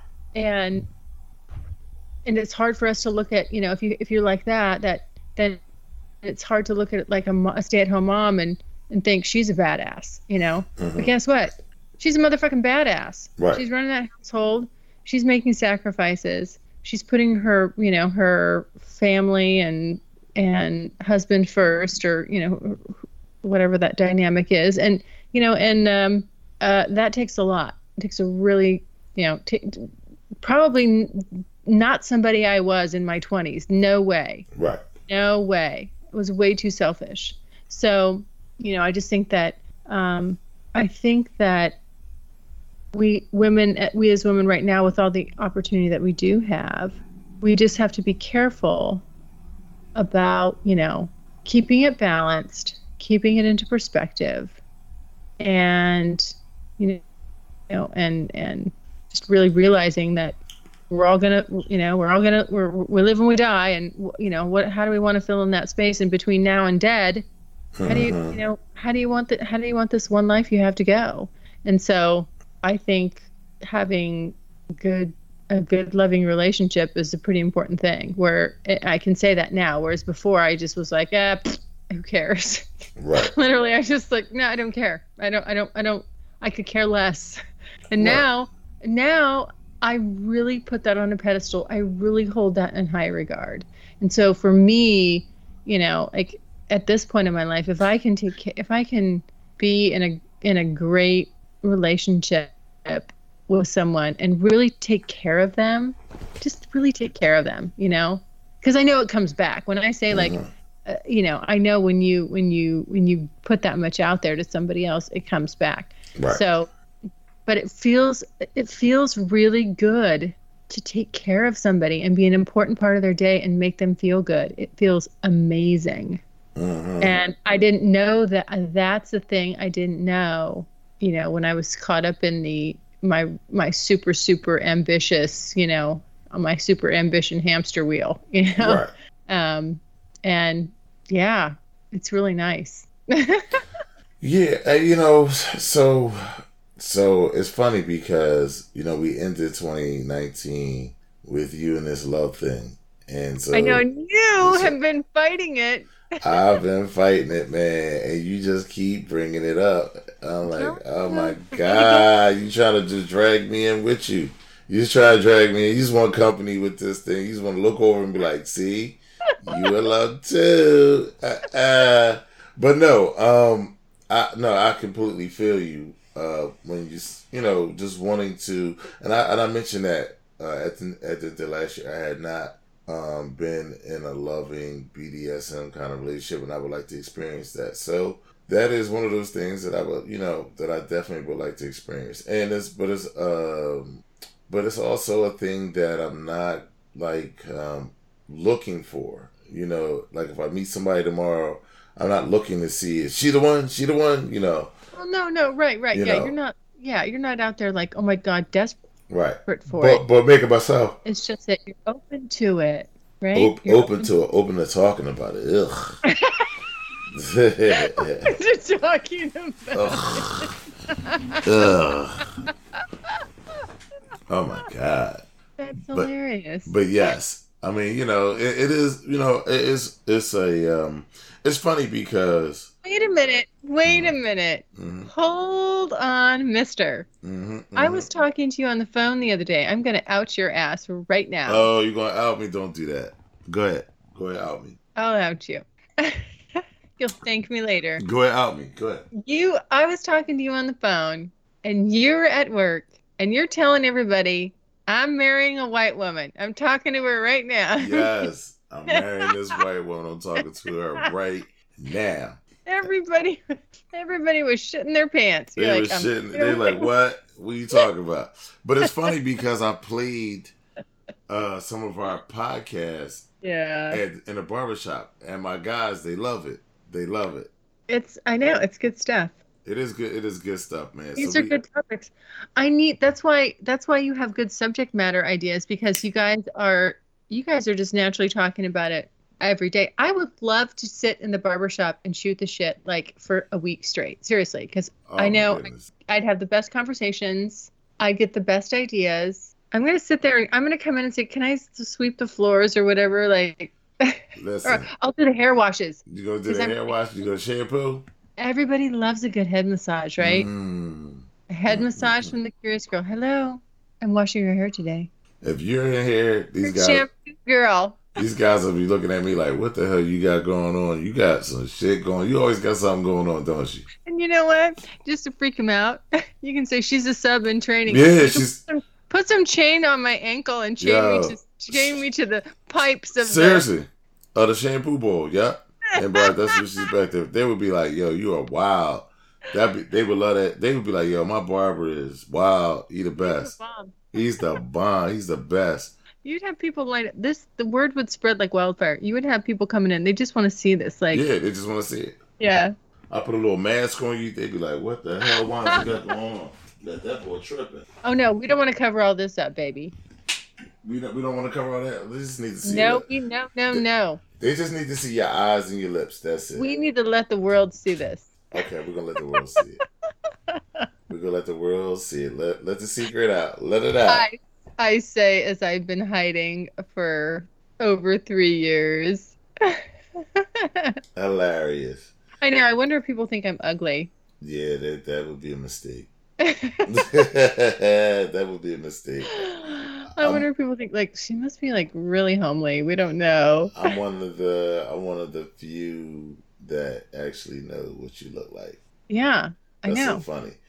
Speaker 2: it's hard for us to look at, if you're like that, then it's hard to look at it like a stay-at-home mom and think she's a badass, But guess what? She's a motherfucking badass.
Speaker 3: Right.
Speaker 2: She's running that household. She's making sacrifices. She's putting her, her family and husband first, or, whatever that dynamic is. And, that takes a lot. It takes a really, probably not somebody I was in my 20s. No way.
Speaker 3: Right.
Speaker 2: No way. It was way too selfish. So, I just think that, we as women right now, with all the opportunity that we do have, we just have to be careful about, keeping it balanced, keeping it into perspective, and, and just really realizing that we're all gonna, we live and we die, and how do we want to fill in that space in between now and dead? How do you, how do you want this one life you have to go? And so I think having a good loving relationship is a pretty important thing, where I can say that now, whereas before I just was like, who cares?
Speaker 3: Right.
Speaker 2: Literally, I just like, no, I don't care. I could care less. And
Speaker 3: right.
Speaker 2: now I really put that on a pedestal. I really hold that in high regard. And so for me, like at this point in my life, if I can be in a great relationship with someone and really take care of them, just really take care of them, because I know it comes back. When I say like, I know when you put that much out there to somebody else, it comes back.
Speaker 3: Right.
Speaker 2: So, but it feels really good to take care of somebody and be an important part of their day and make them feel good. It feels amazing. And I didn't know that. That's the thing I didn't know, when I was caught up in my super, super ambitious, on my super ambition hamster wheel,
Speaker 3: Right.
Speaker 2: And yeah, it's really nice.
Speaker 3: Yeah. So it's funny because, we ended 2019 with you and this love thing. And so
Speaker 2: I know you have been fighting it.
Speaker 3: I've been fighting it, man, and you just keep bringing it up. I'm like, oh my God, you trying to just drag me in with you. You just try to drag me in. You just want company with this thing. You just want to look over and be like, see, you in love too. But no, I completely feel you when you, just wanting to, and I mentioned that at the last year I had not been in a loving BDSM kind of relationship, and I would like to experience that. So that is one of those things that I would, that I definitely would like to experience. And but it's also a thing that I'm not like looking for. Like if I meet somebody tomorrow, I'm not looking to see, is she the one? She the one?
Speaker 2: Well, no, right. You're not. Yeah, you're not out there like, oh my God, desperate for it.
Speaker 3: But make it myself.
Speaker 2: It's just that you're open to it, right?
Speaker 3: Open to talking about it. Ugh.
Speaker 2: You're talking about it.
Speaker 3: Ugh. Oh my God.
Speaker 2: That's hilarious.
Speaker 3: But yes, I mean, it is, it's funny because.
Speaker 2: Wait a minute. Mm-hmm. Hold on, mister.
Speaker 3: Mm-hmm.
Speaker 2: I was talking to you on the phone the other day. I'm going to out your ass right now.
Speaker 3: Oh, you're going to out me? Don't do that. Go ahead, out me.
Speaker 2: I'll out you. You'll thank me later.
Speaker 3: Go ahead, out me. Go ahead.
Speaker 2: I was talking to you on the phone, and you're at work, and you're telling everybody, I'm marrying a white woman. I'm talking to her right now.
Speaker 3: Yes, I'm marrying this white woman. I'm talking to her right now.
Speaker 2: Everybody was shitting their pants.
Speaker 3: They were shitting. They're like, what? What are you talking about? But it's funny because I played some of our podcasts in a barbershop, and my guys, they love it. I know, it's good stuff. It is good. It is good stuff, man.
Speaker 2: These are good topics. That's why you have good subject matter ideas, because you guys are just naturally talking about it every day. I would love to sit in the barbershop and shoot the shit like for a week straight. Seriously, because I know I'd have the best conversations. I'd get the best ideas. I'm going to sit there and I'm going to come in and say, can I sweep the floors or whatever? Like, or I'll do the hair washes.
Speaker 3: You going to do the hair wash? You going to shampoo?
Speaker 2: Everybody loves a good head massage, right? A head massage from the Curious Girl. Hello, I'm washing your hair today.
Speaker 3: If you're in here, these guys,
Speaker 2: shampoo girl.
Speaker 3: These guys will be looking at me like, what the hell you got going on? You got some shit going. You always got something going on, don't you?
Speaker 2: And you know what? Just to freak him out, you can say she's a sub in training.
Speaker 3: Yeah,
Speaker 2: put some chain on my ankle and chain me to the pipes of
Speaker 3: seriously. The shampoo bowl, yeah. And bro, that's what she's back there. They would be like, yo, you are wild. They would love that. They would be like, yo, my barber is wild. He the best. He's the bomb. He's the best.
Speaker 2: You'd have people like this. The word would spread like wildfire. You would have people coming in. They just want to see this. Like,
Speaker 3: yeah, they just want to see it.
Speaker 2: Yeah.
Speaker 3: I put a little mask on you. They'd be like, what the hell, Wanda, you got going on? That boy tripping.
Speaker 2: Oh no, we don't want to cover all this up, baby.
Speaker 3: We don't want to cover all that. We just need to see.
Speaker 2: No.
Speaker 3: They just need to see your eyes and your lips. That's it.
Speaker 2: We need to let the world see this.
Speaker 3: Okay, we're gonna let the world see it. We're gonna let the world see it. Let the secret out. Let it out.
Speaker 2: I say, as I've been hiding for over 3 years.
Speaker 3: Hilarious.
Speaker 2: I know. I wonder if people think I'm ugly.
Speaker 3: Yeah, that would be a mistake. That would be a mistake.
Speaker 2: I wonder if people think like she must be like really homely. We don't know.
Speaker 3: I'm one of the few that actually know what you look like.
Speaker 2: Yeah, I know.
Speaker 3: That's so funny.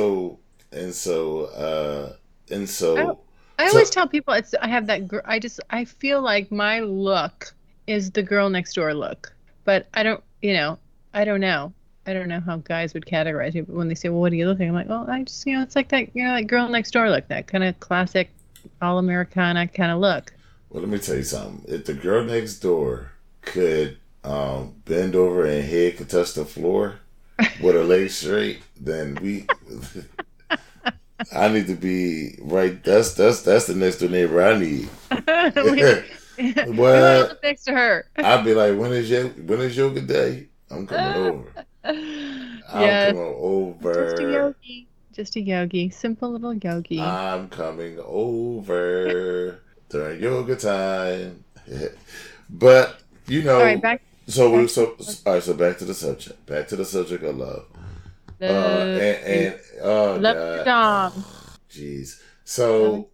Speaker 2: I always tell people I have that. I feel like my look is the girl next door look, but I don't know. I don't know how guys would categorize me, but when they say, well, what do you look like? I'm like, well, I just, it's like that, like girl next door look, that kind of classic, all Americana kind of look.
Speaker 3: Well, let me tell you something. If the girl next door could bend over and head could touch the floor with her legs straight, then I need to be right. That's the next door neighbor I need.
Speaker 2: What? Next to her.
Speaker 3: I'd be like, when is yoga day? I'm coming over. I'm coming over.
Speaker 2: Just a yogi. Simple little yogi.
Speaker 3: I'm coming over during yoga time. But
Speaker 2: all right, back
Speaker 3: So back to the subject. Back to the subject of love.
Speaker 2: Dom.
Speaker 3: Jeez. So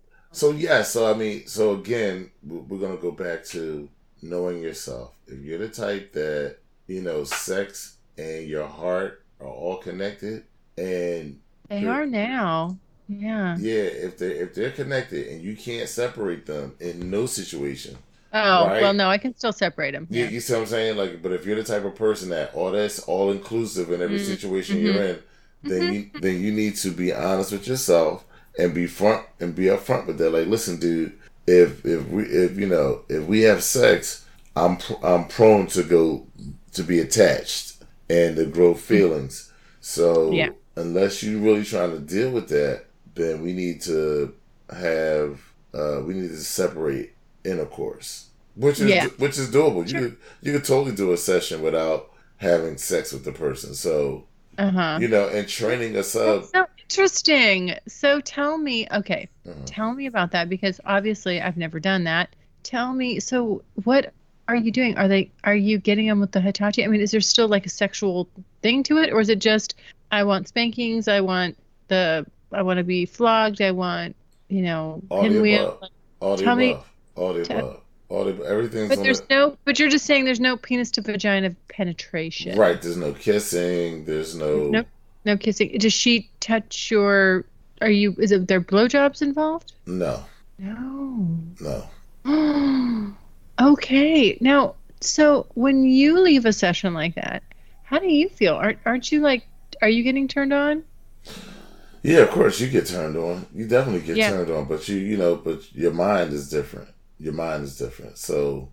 Speaker 3: again, we're gonna go back to knowing yourself. If you're the type that sex and your heart are all connected, and
Speaker 2: they are now. Yeah.
Speaker 3: Yeah. If they're connected and you can't separate them in no situation,
Speaker 2: Oh, well,
Speaker 3: right?
Speaker 2: no, I can still separate them.
Speaker 3: You,
Speaker 2: Yeah.
Speaker 3: you see what I'm saying? Like, but if you're the type of person that all that's all inclusive in every situation
Speaker 2: Mm-hmm.
Speaker 3: you're in,
Speaker 2: Mm-hmm.
Speaker 3: then you need to be honest with yourself and be upfront with that. Like, listen, dude, if we have sex, I'm prone to go to be attached and to grow feelings.
Speaker 2: Yeah.
Speaker 3: So unless you're really trying to deal with that, then have we need to separate intercourse,
Speaker 2: Yeah.
Speaker 3: which is doable.
Speaker 2: Sure.
Speaker 3: You could totally do a session without having sex with the person. So
Speaker 2: Uh-huh.
Speaker 3: and training a sub.
Speaker 2: That's so interesting. So tell me, okay,
Speaker 3: uh
Speaker 2: tell me about that because obviously I've never done that. Tell me, so what are you doing? Are you getting them with the Hitachi? I mean, is there still like a sexual thing to it, or is it just I want spankings, I want to be flogged, I want,
Speaker 3: all the
Speaker 2: pinwheel.
Speaker 3: above, all the
Speaker 2: Tell me,
Speaker 3: above, all the
Speaker 2: t-
Speaker 3: above, everything's on the
Speaker 2: but you're just saying there's no penis to vagina penetration.
Speaker 3: right. There's no kissing. There's
Speaker 2: There's
Speaker 3: no
Speaker 2: no kissing. Does she touch your? Is it there blowjobs involved?
Speaker 3: no
Speaker 2: No.
Speaker 3: no.
Speaker 2: Okay. Now, so when you leave a session like that, how do you feel? Aren't you like? Are you getting turned on?
Speaker 3: Yeah, of course you get turned on. You definitely get
Speaker 2: Yeah.
Speaker 3: turned on, but but your mind is different. Your mind is different. So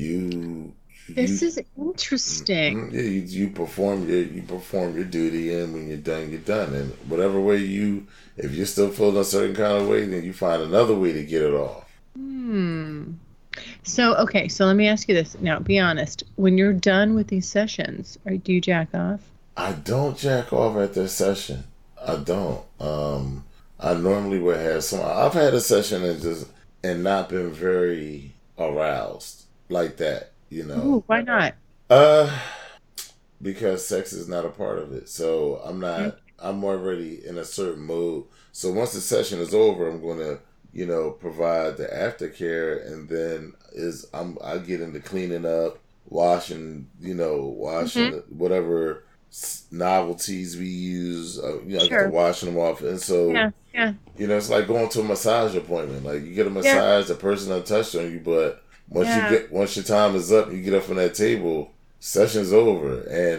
Speaker 3: you
Speaker 2: This is interesting.
Speaker 3: yeah, you perform your duty, and when you're done. And whatever way if you're still feeling a certain kind of way, then you find another way to get it off.
Speaker 2: Hmm. So, okay, so let me ask you this. Now, be honest. When you're done with these sessions, do you jack off?
Speaker 3: I don't jack off at this session. I don't. I normally would have some. I've had a session and not been very aroused like that.
Speaker 2: Ooh, why not?
Speaker 3: Uh, because sex is not a part of it. So I'm
Speaker 2: Mm.
Speaker 3: not. I'm already in a certain mood. So once the session is over, I'm going to provide the aftercare, and then I get into cleaning up, washing
Speaker 2: Mm-hmm.
Speaker 3: whatever novelties we use. I get to
Speaker 2: Sure.
Speaker 3: washing them off, and so
Speaker 2: Yeah, yeah,
Speaker 3: it's like going to a massage appointment. Like you get a
Speaker 2: yeah,
Speaker 3: massage, the person untouched on you, but
Speaker 2: yeah.
Speaker 3: once your time is up, you get up from that table, session's over, and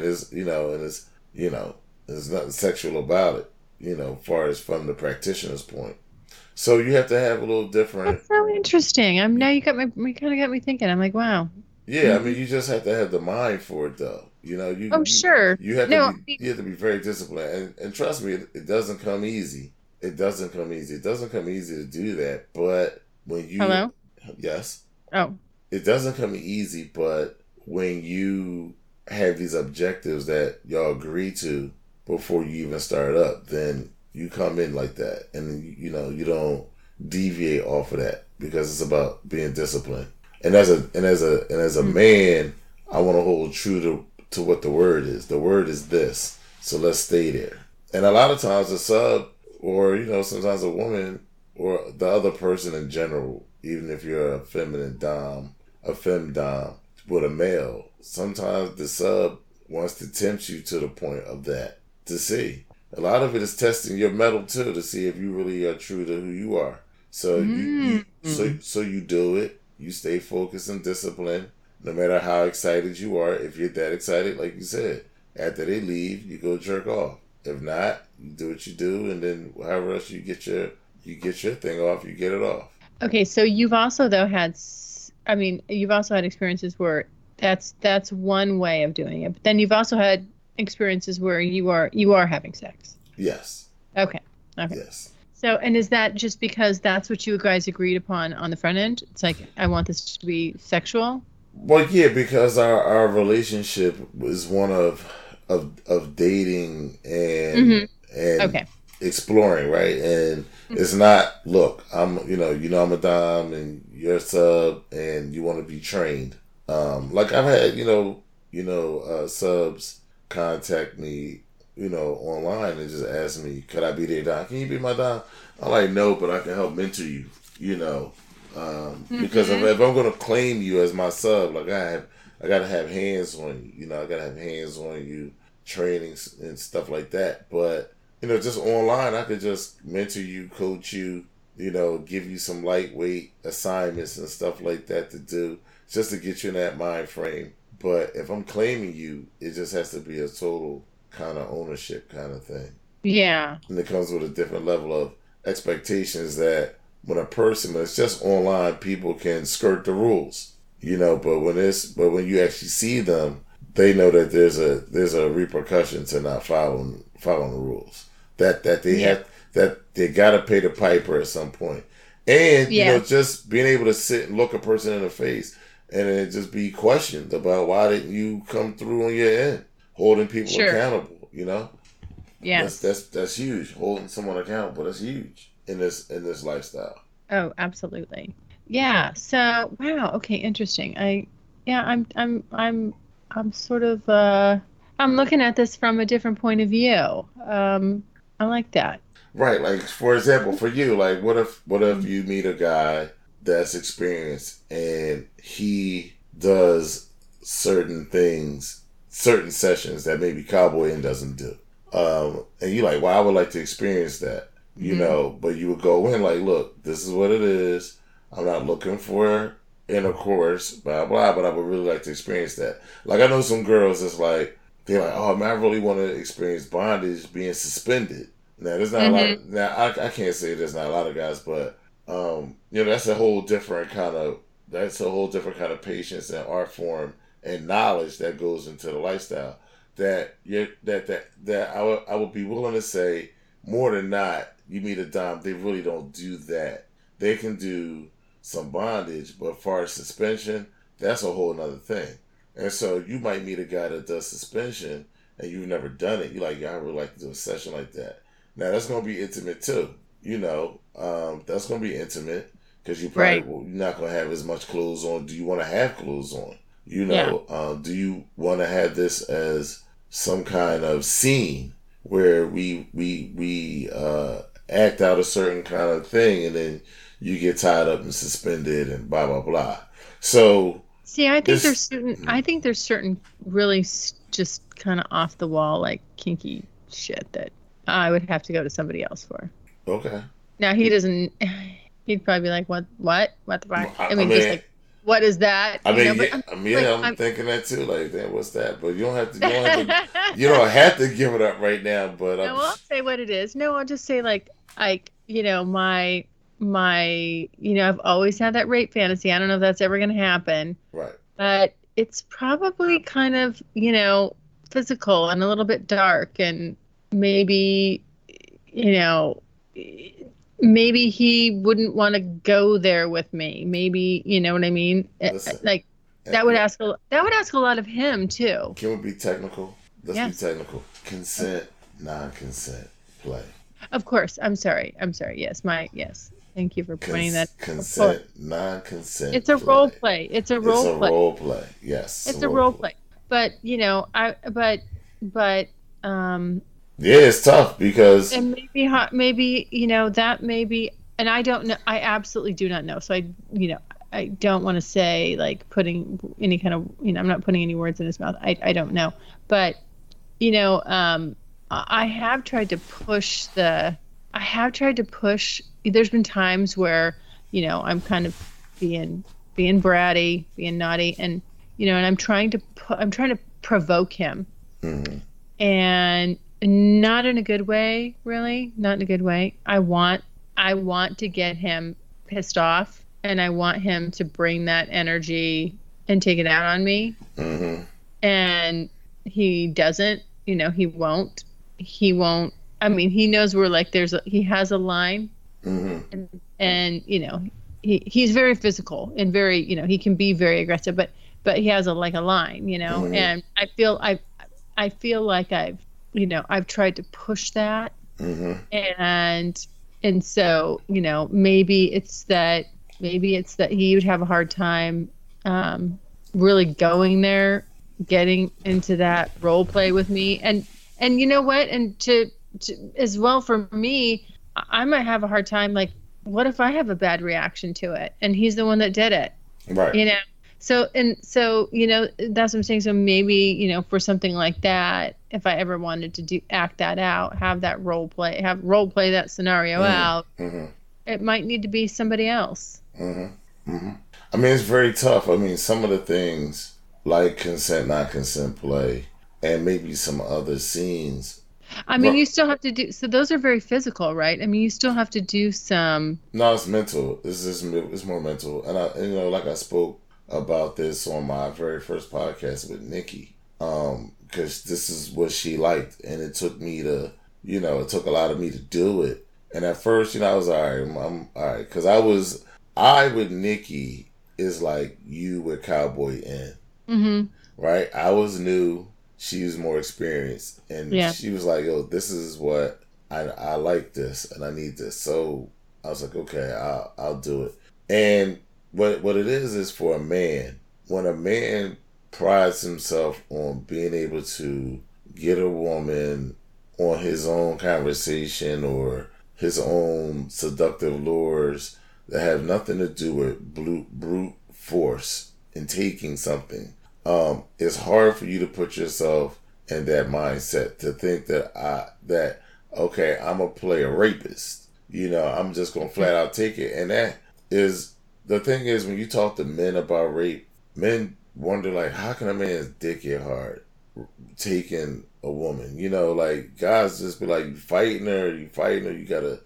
Speaker 3: there's nothing sexual about it. As far as from the practitioner's point. So you have to have a little different.
Speaker 2: That's so interesting. Now you kind of got me thinking. I'm like, wow.
Speaker 3: Yeah, I
Speaker 2: Hmm.
Speaker 3: mean, you just have to have the mind for it, though.
Speaker 2: Oh, sure. No.
Speaker 3: you have to be very disciplined, and trust me, it doesn't come easy. It doesn't come easy. It doesn't come easy to do that. But when
Speaker 2: Hello.
Speaker 3: yes,
Speaker 2: Oh,
Speaker 3: it doesn't come easy. But when you have these objectives that y'all agree to before you even start up, then you come in like that, and you don't deviate off of that because it's about being disciplined. And as a
Speaker 2: mm,
Speaker 3: man, I want to hold true to what the word is. The word is this, so let's stay there. And a lot of times, a sub, or sometimes a woman, or the other person in general, even if you're a feminine dom, a femdom with a male, sometimes the sub wants to tempt you to the point of that to see. A lot of it is testing your mettle too to see if you really are true to who you are. So
Speaker 2: mm,
Speaker 3: so you do it. You stay focused and disciplined, no matter how excited you are. If you're that excited, like you said, after they leave, you go jerk off. If not, you do what you do, and then however else you get your thing off, you get it off.
Speaker 2: okay. So you've also though I mean, you've also had experiences where that's one way of doing it. But then you've also had experiences where you are having sex.
Speaker 3: Yes,
Speaker 2: Okay. Okay.
Speaker 3: yes.
Speaker 2: So, and is that just because that's what you guys agreed upon on the front end? It's like, I want this to be sexual.
Speaker 3: Well, yeah, because our relationship is one of dating
Speaker 2: Hmm.
Speaker 3: and
Speaker 2: Okay.
Speaker 3: exploring, right? And it's not, look, I'm a dom and you're a sub and you want to be trained. Like I've had, subs contact me, online and just ask me, could I be their dom? Can you be my dom? I'm like, no, but I can help mentor you, because
Speaker 2: Hmm.
Speaker 3: if I'm going to claim you as my sub, like I got to have hands on you, I got to have hands on you, trainings and stuff like that. But just online, I could just mentor you, coach you, give you some lightweight assignments and stuff like that to do just to get you in that mind frame. But if I'm claiming you, it just has to be a total kind of ownership kind of thing.
Speaker 2: Yeah.
Speaker 3: And it comes with a different level of expectations that when it's just online, people can skirt the rules, but when you actually see them, they know that there's a repercussion to not following the rules. That they gotta pay the piper at some point. And just being able to sit and look a person in the face and then just be questioned about why didn't you come through on your end, holding people accountable.
Speaker 2: Yes,
Speaker 3: that's huge. Holding someone accountable, that's huge in this lifestyle.
Speaker 2: Oh, absolutely. Yeah. So wow. Okay. Interesting. I'm sort of I'm looking at this from a different point of view. I like that.
Speaker 3: Right. Like, for example, for you, like, what if you meet a guy that's experienced and he does certain things, certain sessions that maybe Cowboy Inn doesn't do. And you're like, well, I would like to experience that, but you would go in like, look, this is what it is. I'm not looking for intercourse, blah, blah, but I would really like to experience that. Like, I know some girls that's like, they're like, oh man, I really want to experience bondage being suspended. Now, there's not a lot I can't say there's not a lot of guys, but, that's a whole different kind of patience and art form and knowledge that goes into the lifestyle that I would be willing to say more than not, you meet a dom, they really don't do that. They can do some bondage, but as far as suspension, that's a whole nother thing. And so you might meet a guy that does suspension and you've never done it. You're like, yeah, I would like to do a session like that. Now that's going to be intimate too. That's going to be intimate because you probably you're not going to have as much clothes on. Do you want to have clothes on? Do you want to have this as some kind of scene where we act out a certain kind of thing and then you get tied up and suspended and blah blah blah. So
Speaker 2: see, I think there's certain really just kind of off the wall like kinky shit that I would have to go to somebody else for.
Speaker 3: Okay.
Speaker 2: Now he doesn't. He'd probably be like, what the fuck? I mean, just like, what is that?
Speaker 3: I'm thinking that too. Like, damn, what's that? But you don't have to. You don't have to give it up right now. But
Speaker 2: I'll say what it is. No, I'll just say like my I've always had that rape fantasy. I don't know if that's ever going to happen.
Speaker 3: Right.
Speaker 2: But it's probably kind of physical and a little bit dark, and maybe maybe he wouldn't want to go there with me. Maybe, you know what I mean? Like that would ask a lot of him too.
Speaker 3: Can we be technical? Let's be technical. Consent, non-consent, play.
Speaker 2: Of course. I'm sorry. Yes. Thank you for pointing that.
Speaker 3: Consent, non-consent.
Speaker 2: It's a role play. It's a role play.
Speaker 3: Role play. Yes.
Speaker 2: It's a role play. But
Speaker 3: yeah, it's tough because
Speaker 2: and maybe that maybe, and I don't know. I absolutely do not know. So I don't want to say like putting any kind of I'm not putting any words in his mouth. I don't know, but I have tried to push. There's been times where I'm kind of being bratty, being naughty, and and I'm trying to provoke him, and not in a good way, really, not in a good way. I want to get him pissed off, and I want him to bring that energy and take it out on me. And he doesn't. He won't. I mean, he knows we're like he has a line, and he's very physical and very he can be very aggressive, but he has a line, and I feel like I've tried to push that, and so maybe it's that he would have a hard time really going there, getting into that role play with me, and you know what, and to as well for me, I might have a hard time, like, what if I have a bad reaction to it and he's the one that did it,
Speaker 3: right?
Speaker 2: So that's what I'm saying. So maybe, for something like that, if I ever wanted to act that out, have role play that scenario out, it might need to be somebody else.
Speaker 3: Mm-hmm. Mm-hmm. I mean, it's very tough. I mean, some of the things like consent, not consent play, and maybe some other scenes.
Speaker 2: I mean, you still have to do, so those are very physical, right? I mean, you still have to do some.
Speaker 3: No, it's mental. It's more mental. And like I spoke about this on my very first podcast with Nikki. Because this is what she liked, and it took me to, it took a lot of me to do it. And at first, I was all right. I'm all right, because I with Nikki is like you with Cowboy N.
Speaker 2: Mm-hmm.
Speaker 3: Right? I was new. She was more experienced, and she was like, "Yo, this is what I like this, and I need this." So I was like, "Okay, I'll do it." And what it is for a man. When a man prides himself on being able to get a woman on his own conversation or his own seductive lures that have nothing to do with brute force and taking something. It's hard for you to put yourself in that mindset to think that okay, I'm gonna play a rapist. I'm just gonna flat out take it. And that is the thing is when you talk to men about rape, men wonder like, how can a man's dick get hard taking a woman? Like guys just be like, you fighting her, you gotta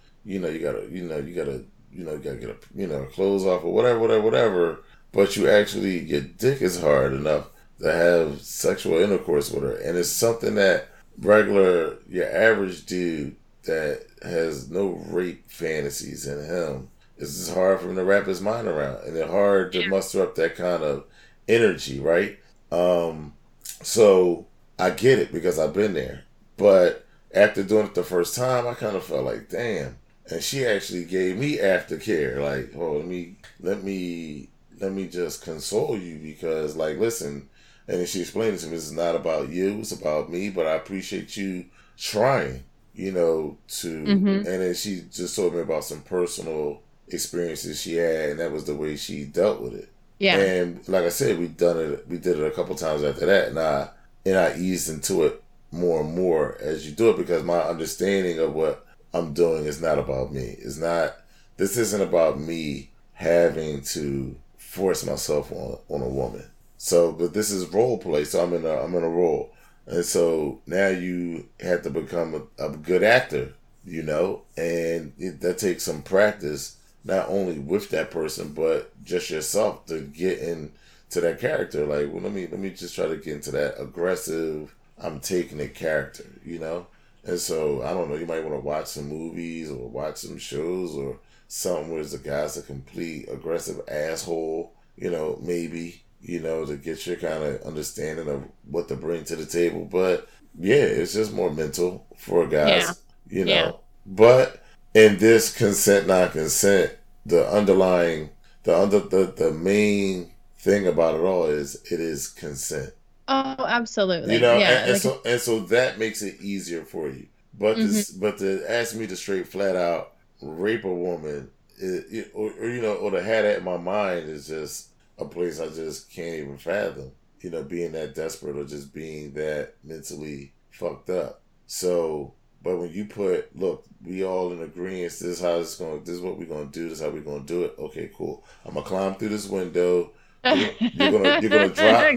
Speaker 3: get her clothes off or whatever. But your dick is hard enough to have sexual intercourse with her. And it's something that your average dude that has no rape fantasies in him, it's just hard for him to wrap his mind around. And it's hard to muster up that kind of energy, right? So I get it because I've been there. But after doing it the first time, I kind of felt like, damn. And she actually gave me aftercare, like, oh, let me just console you because, like, listen. And then she explained to me, it's not about you, it's about me, but I appreciate you trying, to, and then she just told me about some personal experiences she had, and that was the way she dealt with it.
Speaker 2: Yeah.
Speaker 3: And like I said, we did it a couple times after that, and I eased into it more and more as you do it because my understanding of what I'm doing is not about me. This isn't about me having to force myself on a woman. So, but this is role play. So I'm in a role, and so now you have to become a good actor, and that takes some practice, not only with that person but just yourself to get into that character. Like, well, let me just try to get into that aggressive, I'm taking it character, And so I don't know. You might want to watch some movies or watch some shows or something where the guy's a complete aggressive asshole, maybe. To get your kind of understanding of what to bring to the table. But yeah, it's just more mental for guys, But in this consent, non-consent, the main thing about it all is it is consent.
Speaker 2: Oh, absolutely.
Speaker 3: And so that makes it easier for you. But but to ask me to straight flat out rape a woman, or to have that in my mind is just a place I just can't even fathom, being that desperate or just being that mentally fucked up. So, but when you look, we all in agreement, this is what we're going to do, this is how we're going to do it. Okay, cool. I'm going to climb through this window. You're gonna drop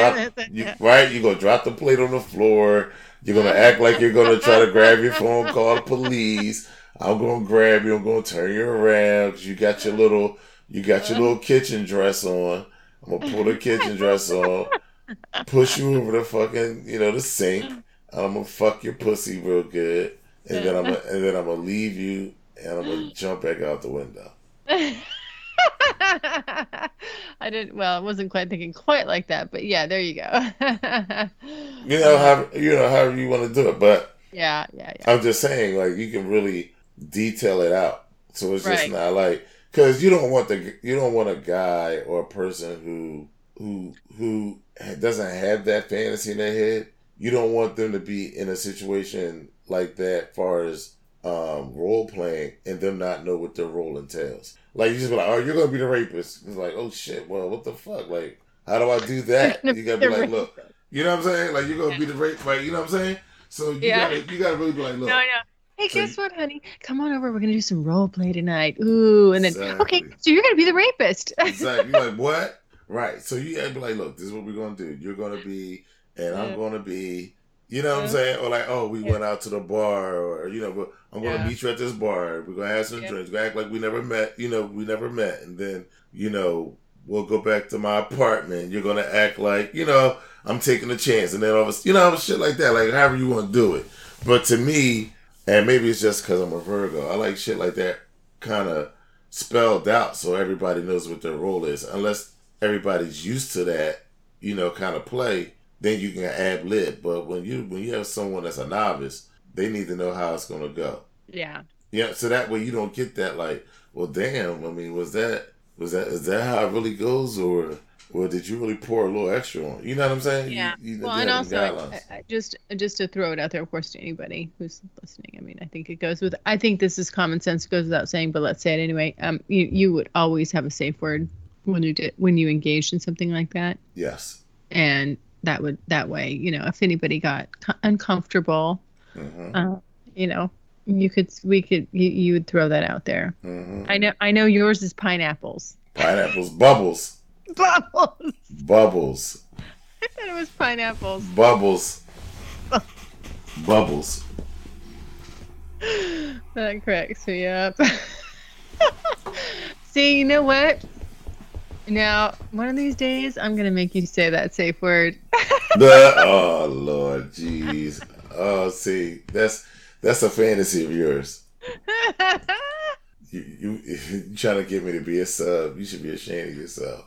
Speaker 3: the plate on the floor. You're gonna act like you're gonna try to grab your phone, call the police. I'm gonna grab you. I'm gonna turn you around because you got your little kitchen dress on. I'm gonna pull the kitchen dress on, push you over the fucking, the sink. And I'm gonna fuck your pussy real good, and then I'm gonna leave you, and I'm gonna jump back out the window.
Speaker 2: It wasn't quite thinking quite like that, but yeah, there you go.
Speaker 3: However you want to do it, but
Speaker 2: yeah.
Speaker 3: I'm just saying, like, you can really detail it out, so it's just not like, because you don't want a guy or a person who doesn't have that fantasy in their head. You don't want them to be in a situation like that, far as role playing, and them not know what their role entails. Like, you just be like, oh, you're gonna be the rapist. It's like, oh shit, well, what the fuck? Like, how do I do that? You gotta be like, look, you know what I'm saying? Like, you're gonna be the rapist, right? You know what I'm saying? So you gotta really be like, look.
Speaker 2: No. Hey,
Speaker 3: So
Speaker 2: guess what, honey? Come on over. We're gonna do some role play tonight. Ooh, and then okay,
Speaker 3: exactly.
Speaker 2: so you're gonna be the rapist.
Speaker 3: Exactly. You're like, what? Right. So you gotta be like, look, this is what we're gonna do. You're gonna be, and I'm
Speaker 2: Yeah,
Speaker 3: gonna be. You know what I'm
Speaker 2: yeah,
Speaker 3: saying? Or like, oh, we
Speaker 2: yeah,
Speaker 3: went out to the bar, or but I'm gonna
Speaker 2: yeah,
Speaker 3: meet you at this bar. We're gonna have some
Speaker 2: yeah.
Speaker 3: drinks. We're gonna act like we never met. We never met, and then we'll go back to my apartment. You're gonna act like I'm taking a chance, and then all of a shit like that. Like however you want to do it. But to me, and maybe it's just because I'm a Virgo, I like shit like that kind of spelled out so everybody knows what their role is. Unless everybody's used to that, kind of play, then you can ad lib. But when you have someone that's a novice, they need to know how it's gonna go.
Speaker 2: Yeah.
Speaker 3: Yeah, so that way you don't get that like, well, damn. I mean, is that how it really goes, or did you really pour a little extra on? You know what I'm saying?
Speaker 2: Yeah.
Speaker 3: You
Speaker 2: Well,
Speaker 3: have
Speaker 2: and
Speaker 3: them
Speaker 2: also,
Speaker 3: guidelines.
Speaker 2: I just to throw it out there, of course, to anybody who's listening. I mean, I think it goes with. I think this is common sense. It goes without saying, but let's say it anyway. You would always have a safe word when you engaged in something like that,
Speaker 3: Yes.
Speaker 2: and that way, if anybody got uncomfortable,
Speaker 3: Mm-hmm.
Speaker 2: you know, you would throw that out there.
Speaker 3: Mm-hmm.
Speaker 2: I know yours is pineapples.
Speaker 3: Pineapples, bubbles,
Speaker 2: Bubbles.
Speaker 3: bubbles,
Speaker 2: I thought it was pineapples.
Speaker 3: bubbles, bubbles.
Speaker 2: That cracks me up. See, you know what? Now, one of these days, I'm gonna make you say that safe word.
Speaker 3: Oh Lord, jeez. Oh, see, that's a fantasy of yours. You trying to get me to be a sub? You should be ashamed of yourself.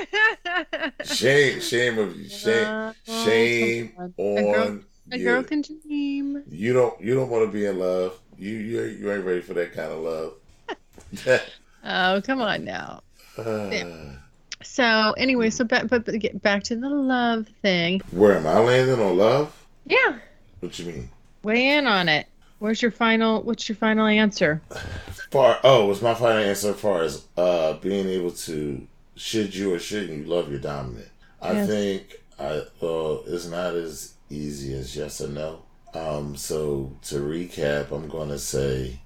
Speaker 2: Oh,
Speaker 3: Shame
Speaker 2: come on.
Speaker 3: on
Speaker 2: A girl
Speaker 3: you.
Speaker 2: can dream.
Speaker 3: You don't want to be in love. You ain't ready for that kind of love.
Speaker 2: Oh, come on now. Yeah.
Speaker 3: uh,
Speaker 2: So anyway, but get back to the love thing.
Speaker 3: where am I landing on love?
Speaker 2: Yeah,
Speaker 3: What you mean?
Speaker 2: weigh in on it. What's your final answer?
Speaker 3: What's my final answer as far as being able to should you or shouldn't you love your dominant? I
Speaker 2: Yes.
Speaker 3: think it's not as easy as yes or no. So to recap, I'm gonna say,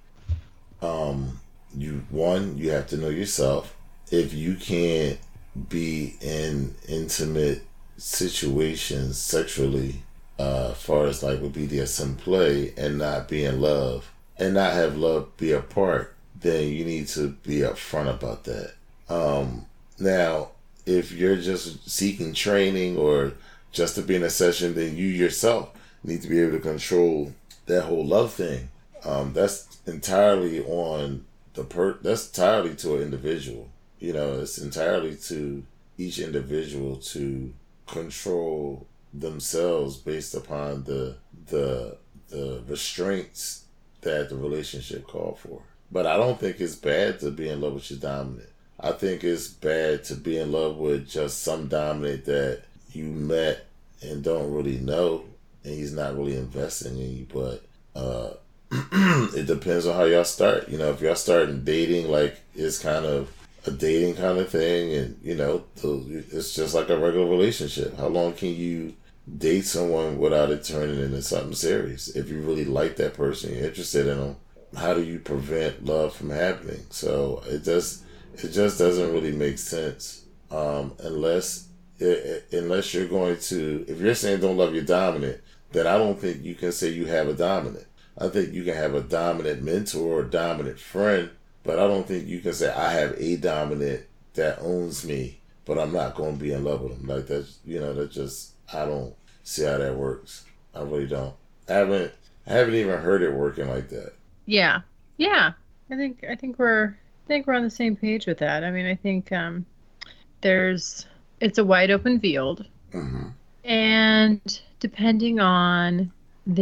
Speaker 3: you have to know yourself. If you can't be in intimate situations sexually, far as like with BDSM play, and not be in love and not have love be a part, then you need to be upfront about that. Now, if you're just seeking training or just to be in a session, then you yourself need to be able to control that whole love thing. That's entirely on that's entirely to an individual. It's entirely to each individual to control themselves based upon the restraints that the relationship called for. But I don't think it's bad to be in love with your dominant. I think it's bad to be in love with just some dominant that you met and don't really know, and he's not really investing in you. But it depends on how y'all start. If y'all starting dating, like it's kind of a dating kind of thing, and it's just like a regular relationship. How long can you date someone without it turning into something serious? If you really like that person, you're interested in them, how do you prevent love from happening? So it just doesn't really make sense, unless you're going to. If you're saying don't love your dominant, then I don't think you can say you have a dominant. I think you can have a dominant mentor or dominant friend, but I don't think you can say I have a dominant that owns me, but I'm not going to be in love with him. Like that just, I don't see how that works. I really don't. I haven't even heard it working like that.
Speaker 2: Yeah. Yeah. I think we're on the same page with that. I mean, I think it's a wide open field.
Speaker 3: Mm-hmm.
Speaker 2: And depending on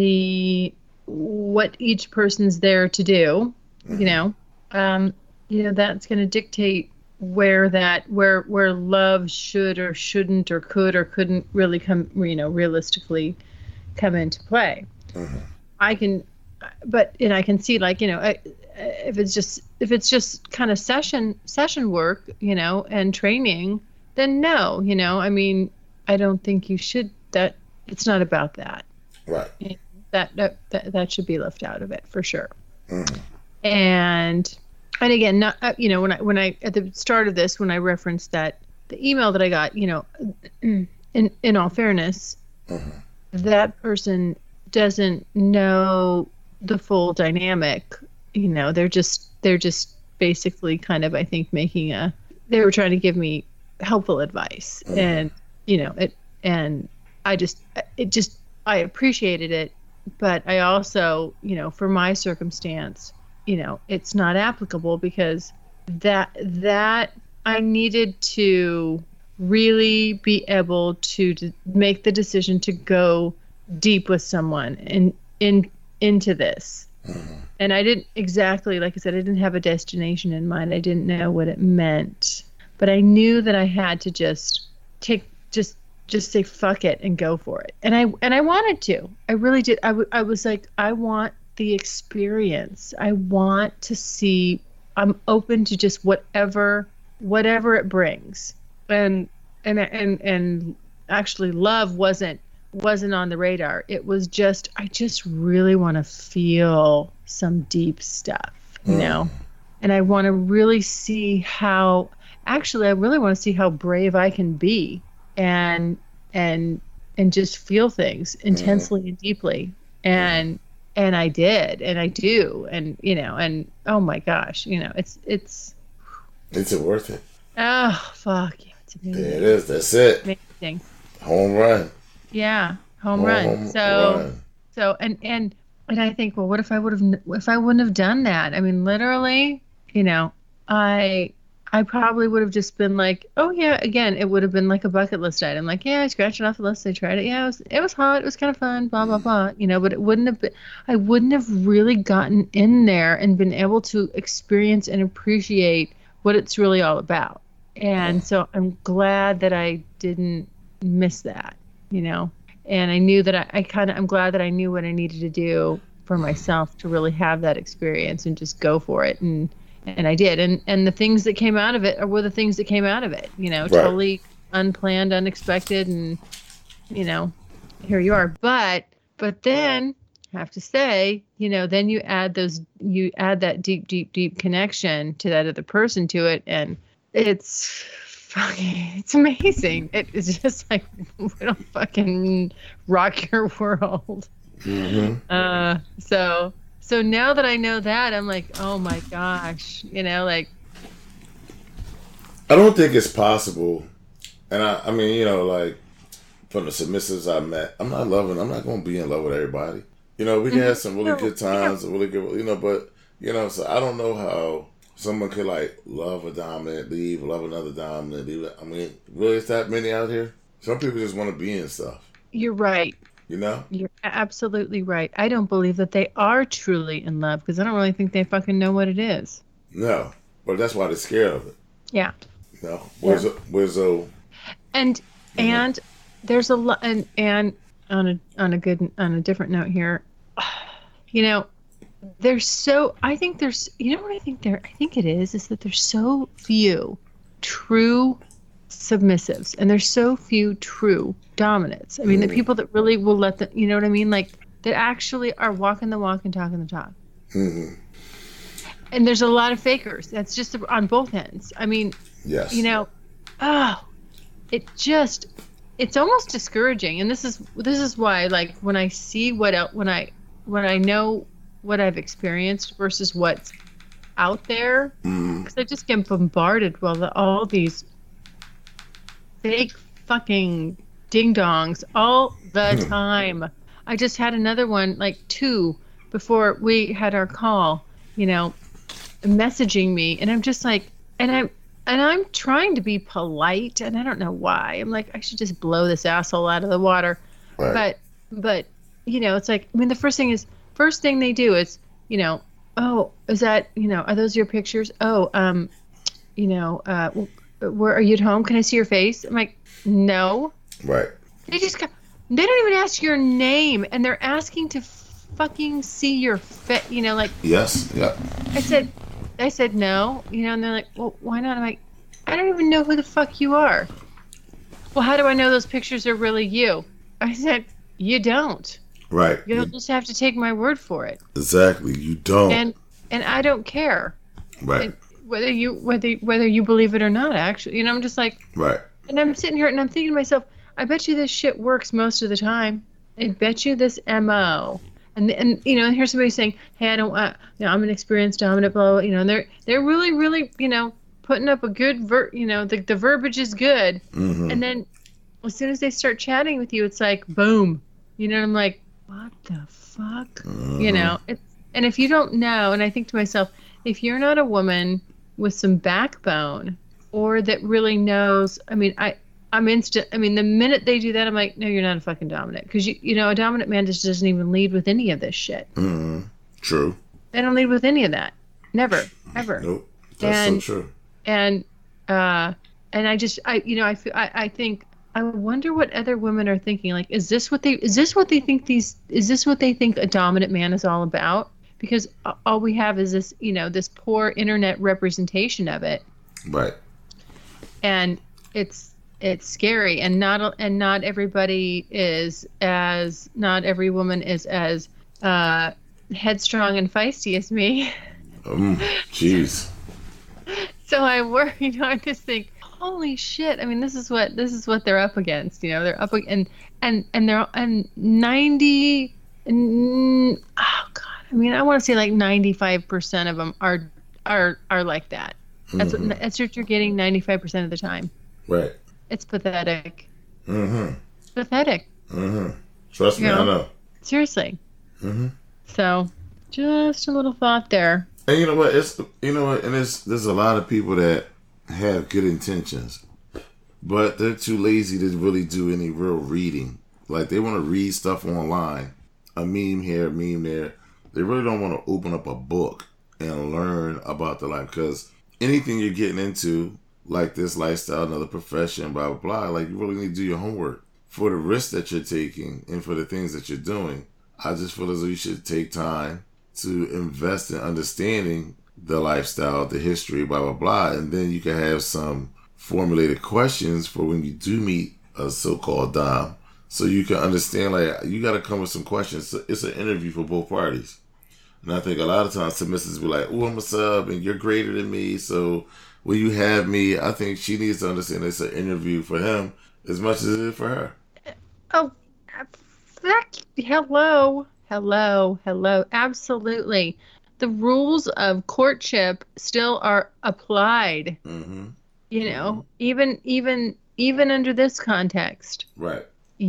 Speaker 2: what each person's there to do,
Speaker 3: Mm-hmm.
Speaker 2: that's going to dictate where love should or shouldn't or could or couldn't really come, realistically come into play.
Speaker 3: Mm-hmm.
Speaker 2: I can see, like, if it's just kind of session work, and training, then no, I mean, I don't think you should. It's not about that.
Speaker 3: Right.
Speaker 2: That should be left out of it for sure. And again, not when I at the start of this, when I referenced that the email that I got, in all fairness, that person doesn't know the full dynamic. They're just basically kind of, I think, they were trying to give me helpful advice, and I appreciated it, but I also, for my circumstance, it's not applicable, because that I needed to really be able to make the decision to go deep with someone and into this. And I didn't exactly, like I said, I didn't have a destination in mind. I didn't know what it meant, but I knew that I had to just say fuck it and go for it. And I wanted to. I really did. I was like, I want the experience. I want to see. I'm open to just whatever it brings. And actually, love wasn't on the radar. It was just, I just really want to feel some deep stuff, and I want to really see how. Actually, I really want to see how brave I can be, and just feel things intensely and deeply, and I did, and I do, and and oh my gosh, it's
Speaker 3: worth it.
Speaker 2: Oh fuck yeah, it's amazing.
Speaker 3: There it is. That's it.
Speaker 2: Amazing.
Speaker 3: Home run.
Speaker 2: Yeah, home run. So and I think, well, what if I wouldn't have done that? I mean, literally, I probably would have just been like, oh yeah, again, it would have been like a bucket list item. Like, yeah, I scratched it off the list. I tried it. Yeah, it was hot. It was kind of fun. Blah blah blah. But it wouldn't have been. I wouldn't have really gotten in there and been able to experience and appreciate what it's really all about. And so I'm glad that I didn't miss that. And I knew that I'm glad that I knew what I needed to do for myself to really have that experience and just go for it. And I did. And the things that came out of it were the things that came out of it,
Speaker 3: Right.
Speaker 2: Totally unplanned, unexpected. And, here you are. But then I have to say, then you add that deep, deep, deep connection to that other person to it. And it's amazing. It is just like, it'll fucking rock your world. So now that I know that, I'm like, oh my gosh, like.
Speaker 3: I don't think it's possible. And I mean, like, from the submissives I met, I'm not going to be in love with everybody. We can have some really good times, really good, but, so I don't know how someone could, like, love a dominant, leave, love another dominant, leave. I mean, really, is that many out here? Some people just want to be in stuff.
Speaker 2: You're right. You're absolutely right. I don't believe that they are truly in love, because I don't really think they fucking know what it is.
Speaker 3: No, but that's why they're scared of it.
Speaker 2: Yeah.
Speaker 3: Where's
Speaker 2: And there's a lot, and on a different note here, there's so, I think there's, what I think I think it is that there's so few true submissives, and there's so few true dominants. I mean, the people that really will let them, you know what I mean? Like, that actually are walking the walk and talking the talk. And there's a lot of fakers. That's just on both ends. I mean,
Speaker 3: yes.
Speaker 2: It's almost discouraging. And this is why, like, when I see when I know what I've experienced versus what's out there, because I just get bombarded with all these fake fucking ding-dongs all the time. I just had another one, like 2, before we had our call, messaging me, and I'm just like, and I'm trying to be polite, and I don't know why. I'm like, I should just blow this asshole out of the water. Right. But it's like, I mean, the first thing they do is, oh, is that, are those your pictures? Oh, where are you at home? Can I see your face? I'm like, no.
Speaker 3: Right.
Speaker 2: They don't even ask your name, and they're asking to fucking see your face. Like.
Speaker 3: Yes. Yeah.
Speaker 2: I said no. And they're like, well, why not? I'm like, I don't even know who the fuck you are. Well, how do I know those pictures are really you? I said, you don't.
Speaker 3: Right.
Speaker 2: You'll just have to take my word for it.
Speaker 3: Exactly. You don't.
Speaker 2: And I don't care.
Speaker 3: Right.
Speaker 2: And whether you believe it or not, actually. I'm just like,
Speaker 3: right.
Speaker 2: And I'm sitting here and I'm thinking to myself, I bet you this shit works most of the time. I bet you this MO. And here's somebody saying, hey, I don't want, I'm an experienced dominant, blah, blah, and they're really, really, putting up a good the verbiage is good.
Speaker 3: Mm-hmm.
Speaker 2: And then as soon as they start chatting with you, it's like, boom. And I'm like, what the fuck?
Speaker 3: Mm-hmm.
Speaker 2: And if you don't know, and I think to myself, if you're not a woman with some backbone or that really knows, the minute they do that, I'm like, no, you're not a fucking dominant. Because, a dominant man just doesn't even lead with any of this shit.
Speaker 3: Mm-hmm. True.
Speaker 2: They don't lead with any of that. Never, ever.
Speaker 3: Nope. That's so true.
Speaker 2: And I think, I wonder what other women are thinking. Like, is this what they think a dominant man is all about? Because all we have is this, this poor internet representation of it.
Speaker 3: Right.
Speaker 2: And it's scary, and not everybody is not every woman is as headstrong and feisty as me.
Speaker 3: Jeez. So
Speaker 2: I worry, I just think, holy shit! this is what they're up against. They're up and 90. Oh God. I want to say like 95% of them are like that. That's what you're getting 95% of the time.
Speaker 3: Right.
Speaker 2: It's pathetic.
Speaker 3: Mm-hmm.
Speaker 2: It's pathetic.
Speaker 3: Mm-hmm. Trust me, I know.
Speaker 2: Seriously.
Speaker 3: Mm-hmm.
Speaker 2: So, just a little thought there.
Speaker 3: And you know what? There's a lot of people that have good intentions, but they're too lazy to really do any real reading. Like, they want to read stuff online, a meme here, a meme there. They really don't want to open up a book and learn about the life, because anything you're getting into, like this lifestyle, another profession, blah, blah, blah, like, you really need to do your homework for the risks that you're taking and for the things that you're doing. I just feel as though you should take time to invest in understanding the lifestyle, the history, blah, blah, blah, and then you can have some formulated questions for when you do meet a so-called dom, so you can understand, like, you got to come with some questions. It's an interview for both parties. And I think a lot of times submissives be like, oh, I'm a sub and you're greater than me, so will you have me? I think she needs to understand it's an interview for him as much as it is for her.
Speaker 2: Oh, hello. Absolutely. The rules of courtship still are applied.
Speaker 3: Mm-hmm.
Speaker 2: Even under this context.
Speaker 3: Right.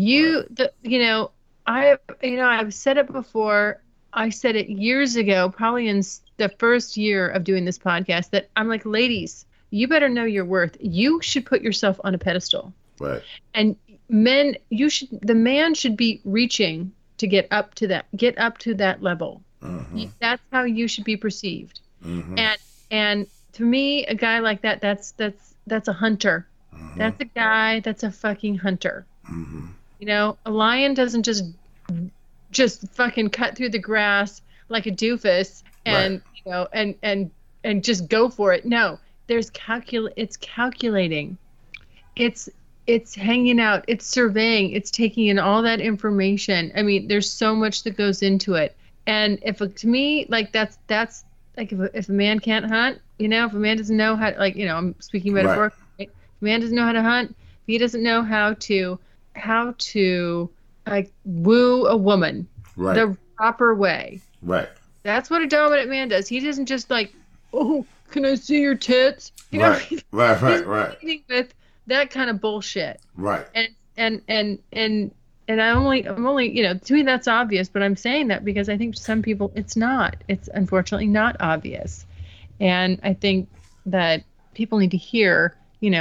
Speaker 2: I've said it before. I said it years ago, probably in the first year of doing this podcast, that I'm like, ladies, you better know your worth. You should put yourself on a pedestal.
Speaker 3: Right.
Speaker 2: And men, the man should be reaching to get up to that level.
Speaker 3: Mm-hmm.
Speaker 2: That's how you should be perceived.
Speaker 3: Mm-hmm.
Speaker 2: And to me, a guy like that, that's a hunter.
Speaker 3: Mm-hmm.
Speaker 2: That's a guy that's a fucking hunter.
Speaker 3: Mm-hmm.
Speaker 2: A lion doesn't just fucking cut through the grass like a doofus and
Speaker 3: right.
Speaker 2: and just go for it. No, it's calculating. It's hanging out, it's surveying, it's taking in all that information. There's so much that goes into it. And to me, like, that's like, if a man can't hunt, if a man doesn't know how, like, I'm speaking metaphorically, right? If a man doesn't know how to hunt, if he doesn't know how to like woo a woman
Speaker 3: right.
Speaker 2: the proper way.
Speaker 3: Right.
Speaker 2: That's what a dominant man does. He doesn't just like, oh, can I see your tits?
Speaker 3: Right.
Speaker 2: He's
Speaker 3: Right.
Speaker 2: with that kind of bullshit.
Speaker 3: Right.
Speaker 2: And I'm only, to me that's obvious, but I'm saying that because I think to some people it's not. It's unfortunately not obvious. And I think that people need to hear,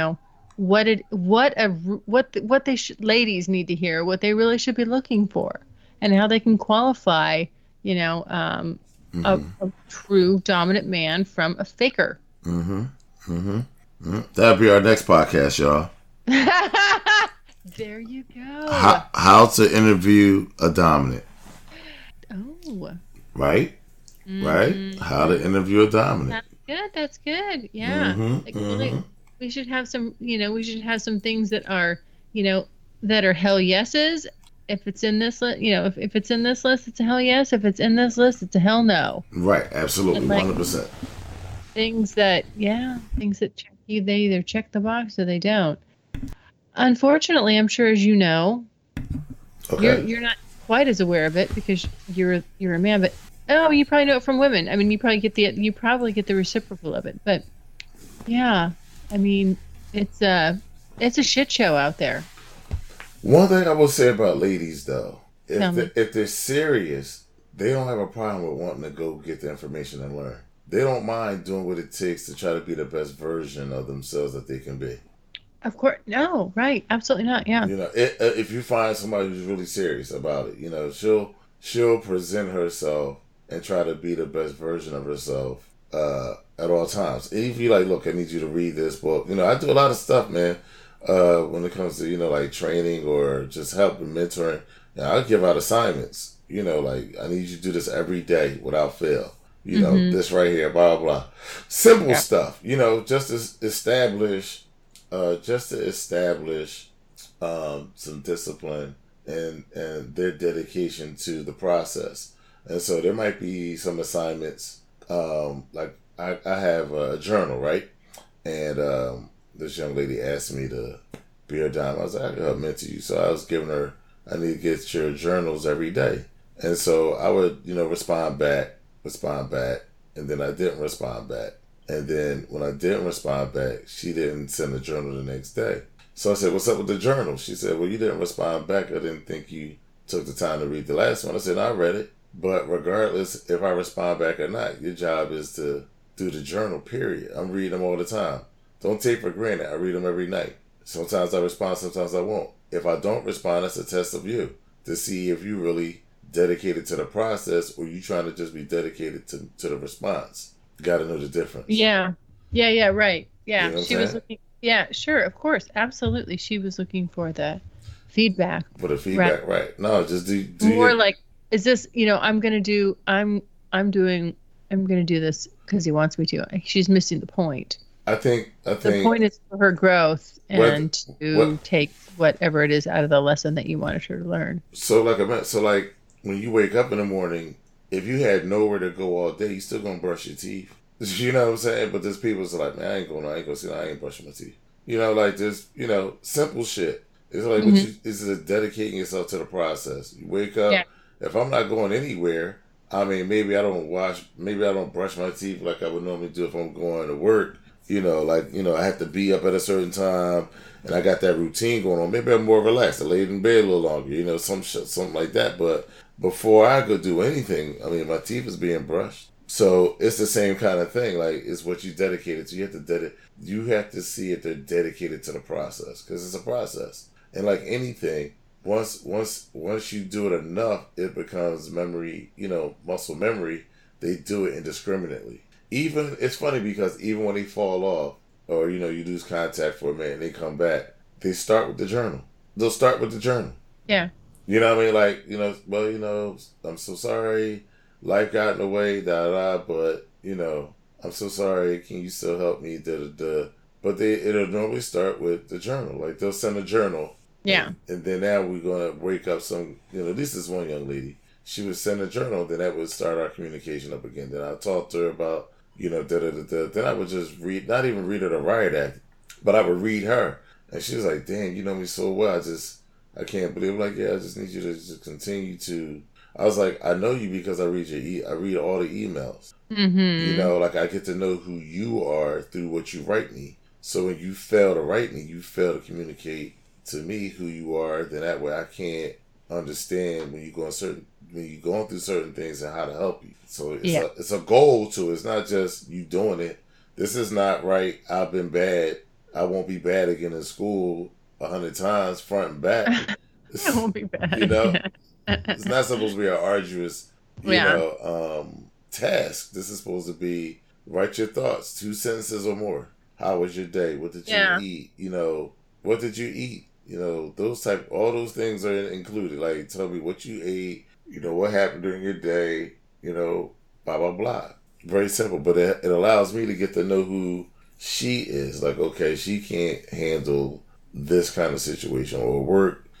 Speaker 2: ladies need to hear, what they really should be looking for, and how they can qualify,
Speaker 3: mm-hmm.
Speaker 2: a true dominant man from a faker.
Speaker 3: Mm-hmm. Mm-hmm. Mm-hmm. That'll be our next podcast, y'all.
Speaker 2: There you go.
Speaker 3: How to interview a dominant.
Speaker 2: Oh.
Speaker 3: Right? Mm-hmm. Right? How to interview a dominant.
Speaker 2: That's good. Yeah.
Speaker 3: Mm-hmm.
Speaker 2: Like, really, we should have some, things that are, that are hell yeses, if it's in this list, if it's in this list, it's a hell yes. If it's in this list, it's a hell no.
Speaker 3: Right. Absolutely.
Speaker 2: And, like,
Speaker 3: 100%.
Speaker 2: things that check you, they either check the box or they don't. Unfortunately, I'm sure, as you know,
Speaker 3: Okay.
Speaker 2: you're not quite as aware of it because you're a man, but you probably know it from women. I mean, you probably get the reciprocal of it. But yeah, I mean, it's a shit show out there.
Speaker 3: One thing I will say about ladies, though,
Speaker 2: Tell me.
Speaker 3: if they're serious, they don't have a problem with wanting to go get the information and learn. They don't mind doing what it takes to try to be the best version of themselves that they can be.
Speaker 2: Of course, no, right? Absolutely not. Yeah.
Speaker 3: You know, if you find somebody who's really serious about it, you know, she'll present herself and try to be the best version of herself at all times. And if you like, look, I need you to read this book. You know, I do a lot of stuff, man. When it comes to, you know, like training or just helping, mentoring, you know, I'll give out assignments. You know, like, I need you to do this every day without fail. You know, this right here, blah, blah, blah. Simple stuff, you know, just to establish some discipline and their dedication to the process. And so there might be some assignments, like I have a journal, right? And this young lady asked me to be her dime. I was like, I can mentor you. So I was giving her, I need to get your journals every day. And so I would, you know, respond back, and then I didn't respond back. And then when I didn't respond back, she didn't send a journal the next day. So I said, what's up with the journal? She said, well, you didn't respond back. I didn't think you took the time to read the last one. I said, no, I read it. But regardless if I respond back or not, your job is to do the journal, period. I'm reading them all the time. Don't take for granted. I read them every night. Sometimes I respond, sometimes I won't. If I don't respond, that's a test of you to see if you really dedicated to the process or you trying to just be dedicated to the response. You got to know the difference.
Speaker 2: Yeah, right. Yeah,
Speaker 3: You know what
Speaker 2: she
Speaker 3: I'm
Speaker 2: was
Speaker 3: saying?
Speaker 2: looking. Yeah, sure, of course, absolutely. She was looking for the feedback.
Speaker 3: For the feedback, right? No, just do
Speaker 2: More
Speaker 3: your,
Speaker 2: like, is this? I'm gonna do this because he wants me to. She's missing the point.
Speaker 3: I think
Speaker 2: The point is for her growth and to
Speaker 3: what-
Speaker 2: take whatever it is out of the lesson that you wanted her to learn.
Speaker 3: so like when you wake up in the morning, if you had nowhere to go all day, you still gonna brush your teeth. You know what I'm saying? But there's people that's like, man, I ain't brushing my teeth. You know, like this, you know, simple shit. It's like it's dedicating yourself to the process. You wake up.
Speaker 2: Yeah.
Speaker 3: If I'm not going anywhere, I mean, maybe I don't brush my teeth like I would normally do if I'm going to work. You know, like, you know, I have to be up at a certain time and I got that routine going on. Maybe I'm more relaxed. I laid in bed a little longer, you know, something like that. But before I could do anything, I mean, my teeth is being brushed. So it's the same kind of thing. Like, it's what you dedicated to. You have to see if they're dedicated to the process because it's a process. And like anything, once you do it enough, it becomes memory, you know, muscle memory. They do it indiscriminately. Even, it's funny because even when they fall off or, you know, you lose contact for a minute and they come back, they start with the journal. They'll start with the journal.
Speaker 2: Yeah.
Speaker 3: You know what I mean? Like, you know, well, you know, I'm so sorry. Life got in the way, but, you know, I'm so sorry. Can you still help me? But it'll normally start with the journal. Like, they'll send a journal.
Speaker 2: Yeah.
Speaker 3: And then now we're going to wake up some, you know, this is one young lady. She would send a journal, then that would start our communication up again. Then I talked to her about, you know, Then I would just read, not even read her to riot act, but I would read her. And she was like, damn, you know me so well. I can't believe it. I'm like, yeah, I just need you to just continue to. I was like, I know you because I read all the emails. You know, like I get to know who you are through what you write me. So when you fail to write me, you fail to communicate to me who you are. Then that way I can't understand when you're going through certain things and how to help you. So it's a goal to it. It's not just you doing it. This is not right. I've been bad. I won't be bad again in school 100 times front and back.
Speaker 2: It won't be bad.
Speaker 3: You know, it's not supposed to be an arduous, task. This is supposed to be write your thoughts, 2 sentences or more. How was your day? What did you eat? You know, what did you eat? You know, all those things are included. Like, tell me what you ate. You know, what happened during your day. You know, blah blah blah. Very simple, but it allows me to get to know who she is. Like, okay, she can't handle this kind of situation or work.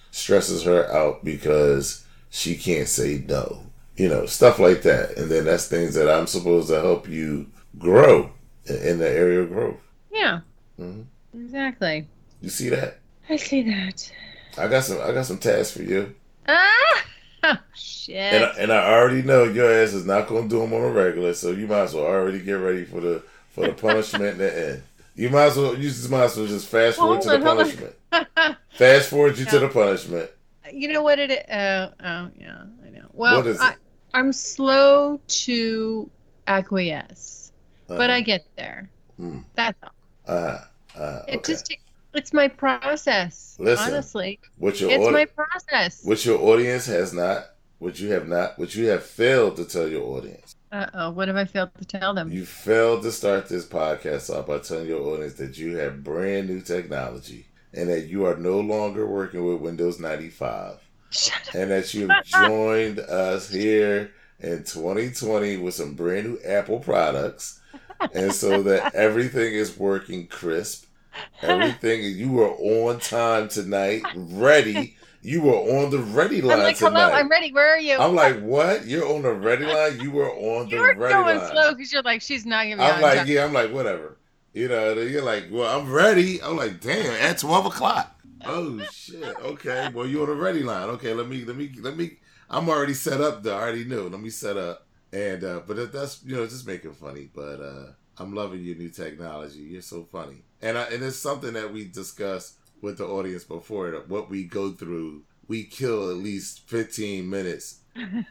Speaker 3: stresses her out because she can't say no. Stuff like that. And then that's things that I'm supposed to help you grow in the area of growth.
Speaker 2: Yeah. Exactly.
Speaker 3: You see that?
Speaker 2: I see that.
Speaker 3: I got some tasks for you.
Speaker 2: Ah! Oh, shit.
Speaker 3: And I already know your ass is not going to do them on a regular, so you might as well already get ready for the punishment in the end. You just might as well just fast forward to the punishment. Fast forward you to the punishment.
Speaker 2: You know what it is? Yeah, I know. Well,
Speaker 3: what is it?
Speaker 2: I'm slow to acquiesce, but I get there. That's all.
Speaker 3: Okay.
Speaker 2: It's my process.
Speaker 3: Listen,
Speaker 2: honestly,
Speaker 3: it's
Speaker 2: my process.
Speaker 3: What your audience has not, what you have failed to tell your audience.
Speaker 2: What have I failed to tell them?
Speaker 3: You failed to start this podcast off by telling your audience that you have brand new technology and that you are no longer working with Windows 95.
Speaker 2: Shut up.
Speaker 3: And that you've joined us here in 2020 with some brand new Apple products. And so that everything is working crisp. Everything, you were on time tonight, ready. You were on the ready line.
Speaker 2: I'm like,
Speaker 3: tonight.
Speaker 2: hello, I'm ready. Where are you?
Speaker 3: I'm like, what? You're on the ready line? You were on the ready line.
Speaker 2: You're going slow because you're like, she's not giving me
Speaker 3: I'm
Speaker 2: on
Speaker 3: like,
Speaker 2: time.
Speaker 3: yeah, I'm like, whatever. You're like, well, I'm ready. I'm like, damn, at 12 o'clock. Oh shit. Okay. Well, you're on the ready line. Okay, let me. I'm already set up though. I already knew. Let me set up. And but that's just making funny. But I'm loving your new technology. You're so funny. And it's something that we discussed with the audience before. That what we go through, we kill at least 15 minutes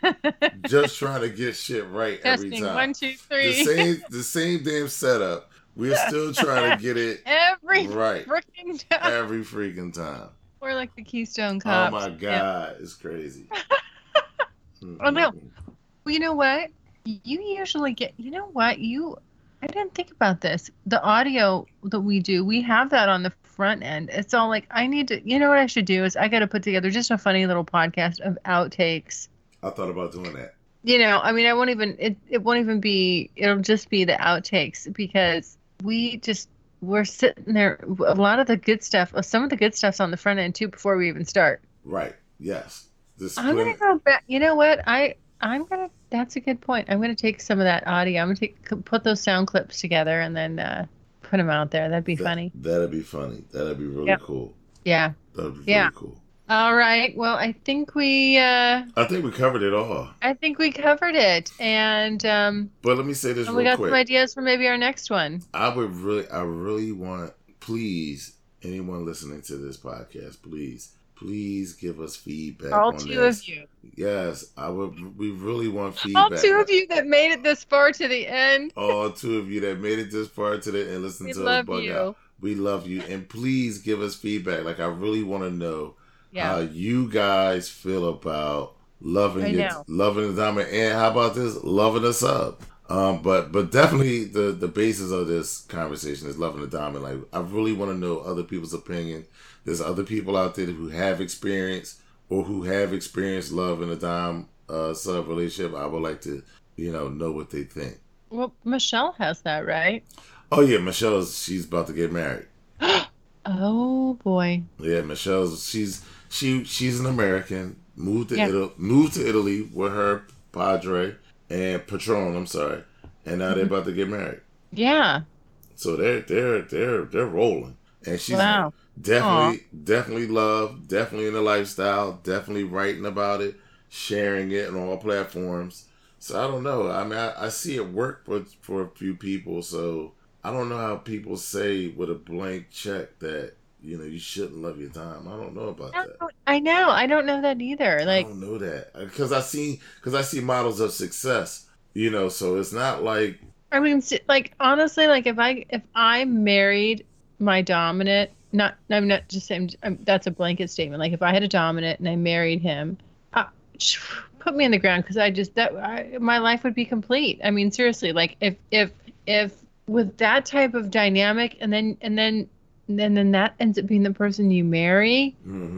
Speaker 3: just trying to get shit right every
Speaker 2: Testing,
Speaker 3: time.
Speaker 2: 1, 2, 3.
Speaker 3: The same damn setup. We're still trying to get it
Speaker 2: every
Speaker 3: right
Speaker 2: freaking time.
Speaker 3: every freaking time.
Speaker 2: We're like the Keystone Cops.
Speaker 3: Oh my God, it's crazy.
Speaker 2: Oh no. Well, you know what? You usually get. You know what? I didn't think about this. The audio that we do, we have that on the front end. It's all like I need to. You know what I should do is I got to put together just a funny little podcast of outtakes.
Speaker 3: I thought about doing that.
Speaker 2: I mean, I won't even. It won't even be. It'll just be the outtakes because we're sitting there. A lot of the good stuff. Some of the good stuff's on the front end too before we even start.
Speaker 3: Right. Yes.
Speaker 2: I'm gonna go back. You know what? I'm gonna. That's a good point. I'm gonna take some of that audio. I'm gonna put those sound clips together and then put them out there. That'd be funny.
Speaker 3: That'd be funny. That'd be really cool.
Speaker 2: Yeah.
Speaker 3: That'd be really cool.
Speaker 2: All right. Well, I think we
Speaker 3: covered it all.
Speaker 2: I think we covered it, and
Speaker 3: but let me say this real quick.
Speaker 2: We got some ideas for maybe our next one.
Speaker 3: I really want, please, anyone listening to this podcast, please give us feedback.
Speaker 2: All
Speaker 3: on
Speaker 2: two
Speaker 3: this.
Speaker 2: of you.
Speaker 3: Yes, we really want feedback.
Speaker 2: All 2 of you that made it this far to the end.
Speaker 3: All 2 of you that made it this far to the end, listen to us bug out. We love you, and please give us feedback. Like I really want to know how you guys feel about loving the diamond, and how about this, loving the sub. But definitely the basis of this conversation is loving the diamond. Like I really want to know other people's opinion. There's other people out there who have experienced love in a dime sub relationship. I would like to, know what they think.
Speaker 2: Well, Michelle has that, right?
Speaker 3: Oh yeah, she's about to get married.
Speaker 2: Oh boy.
Speaker 3: Yeah, she's an American. Moved to Italy with her Padre and Patron. I'm sorry, and now they're about to get married.
Speaker 2: Yeah.
Speaker 3: So they're rolling, and she's definitely love, definitely in the lifestyle, definitely writing about it, sharing it on all platforms. So I don't know. I mean, I see it work for a few people. So I don't know how people say with a blank check that you shouldn't love your time. I don't know about that.
Speaker 2: I know. I don't know that either. Like
Speaker 3: I don't know that because I see models of success. So it's not like.
Speaker 2: I mean, like honestly, like if I married my dominant, I'm not just saying that's a blanket statement. Like if I had a dominant and I married him, put me on the ground because my life would be complete. I mean, seriously, like if with that type of dynamic and then that ends up being the person you marry,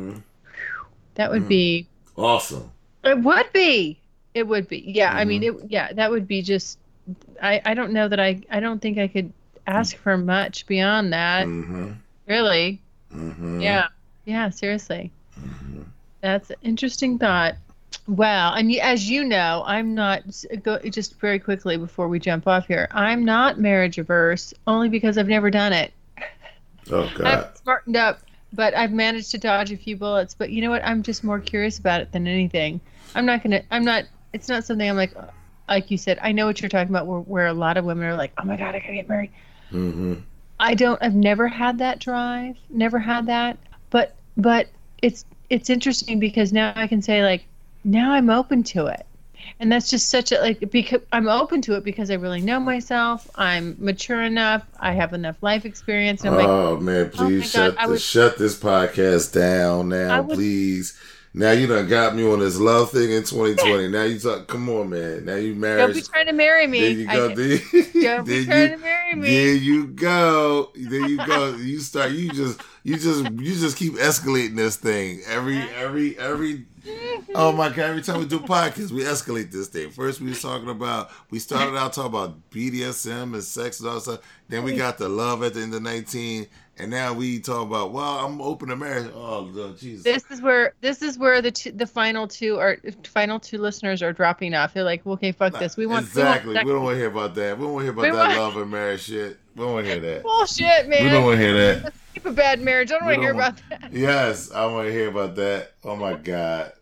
Speaker 2: that would be
Speaker 3: awesome.
Speaker 2: It would be. Yeah. I mean, that would be just. I don't know that I don't think I could ask for much beyond that. Really. Yeah. Seriously. That's an interesting thought. Well, and as you know, I'm not, just very quickly before we jump off here, I'm not marriage averse only because I've never done it.
Speaker 3: Oh, God.
Speaker 2: I've smartened up, but I've managed to dodge a few bullets. But you know what? I'm just more curious about it than anything. It's not something I'm like you said, I know what you're talking about where a lot of women are like, oh my God, I gotta get married.
Speaker 3: Mm-hmm.
Speaker 2: I've never had that drive, never had that. But it's interesting because now I can say, like, now I'm open to it. And that's just such a, because I'm open to it because I really know myself. I'm mature enough. I have enough life experience. And I'm
Speaker 3: man, please shut this podcast down now, please. Now you done got me on this love thing in 2020. Now you talk, come on, man. Now you married.
Speaker 2: Don't be trying to marry me.
Speaker 3: There you go.
Speaker 2: Don't be trying to marry me.
Speaker 3: There you go. There you go. You start. You just keep escalating this thing. Every. Oh my God! Every time we do podcasts, we escalate this thing. First, we started out talking about BDSM and sex and all that stuff. Then we got the love at the end of 19. And now we talk about, well, I'm open to marriage. Oh, Jesus!
Speaker 2: This is where the final two listeners are dropping off. They're like, okay, fuck this. We don't want to
Speaker 3: hear about that. We don't want to hear about that love and marriage shit. We don't want to hear that.
Speaker 2: Bullshit, man.
Speaker 3: We don't want to hear that.
Speaker 2: Let's keep a bad marriage. I don't want to hear about that.
Speaker 3: Yes, I want to hear about that. Oh my God.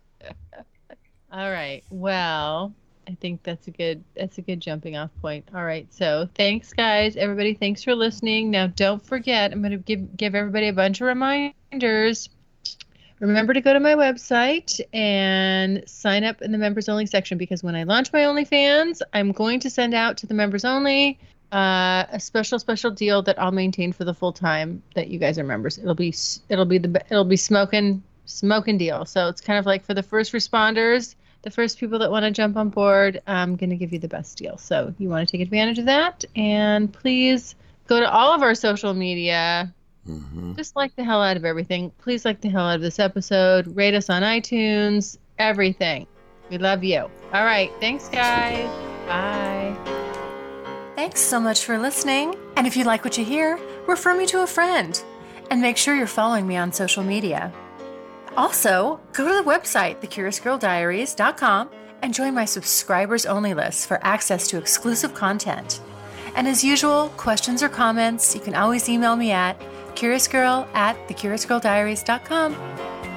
Speaker 2: All right. Well, I think that's a good jumping off point. All right. So thanks, guys. Everybody, thanks for listening. Now, don't forget, I'm going to give everybody a bunch of reminders. Remember to go to my website and sign up in the members only section, because when I launch my OnlyFans, I'm going to send out to the members only a special deal that I'll maintain for the full time that you guys are members. It'll be smoking deal. So it's kind of like for the first responders, the first people that want to jump on board, I'm going to give you the best deal. So you want to take advantage of that. And please go to all of our social media. Mm-hmm. Just like the hell out of everything. Please like the hell out of this episode. Rate us on iTunes. Everything. We love you. All right. Thanks, guys. Bye.
Speaker 1: Thanks so much for listening. And if you like what you hear, refer me to a friend. And make sure you're following me on social media. Also, go to the website, thecuriousgirldiaries.com, and join my subscribers only list for access to exclusive content. And as usual, questions or comments, you can always email me at curiousgirl@thecuriousgirldiaries.com.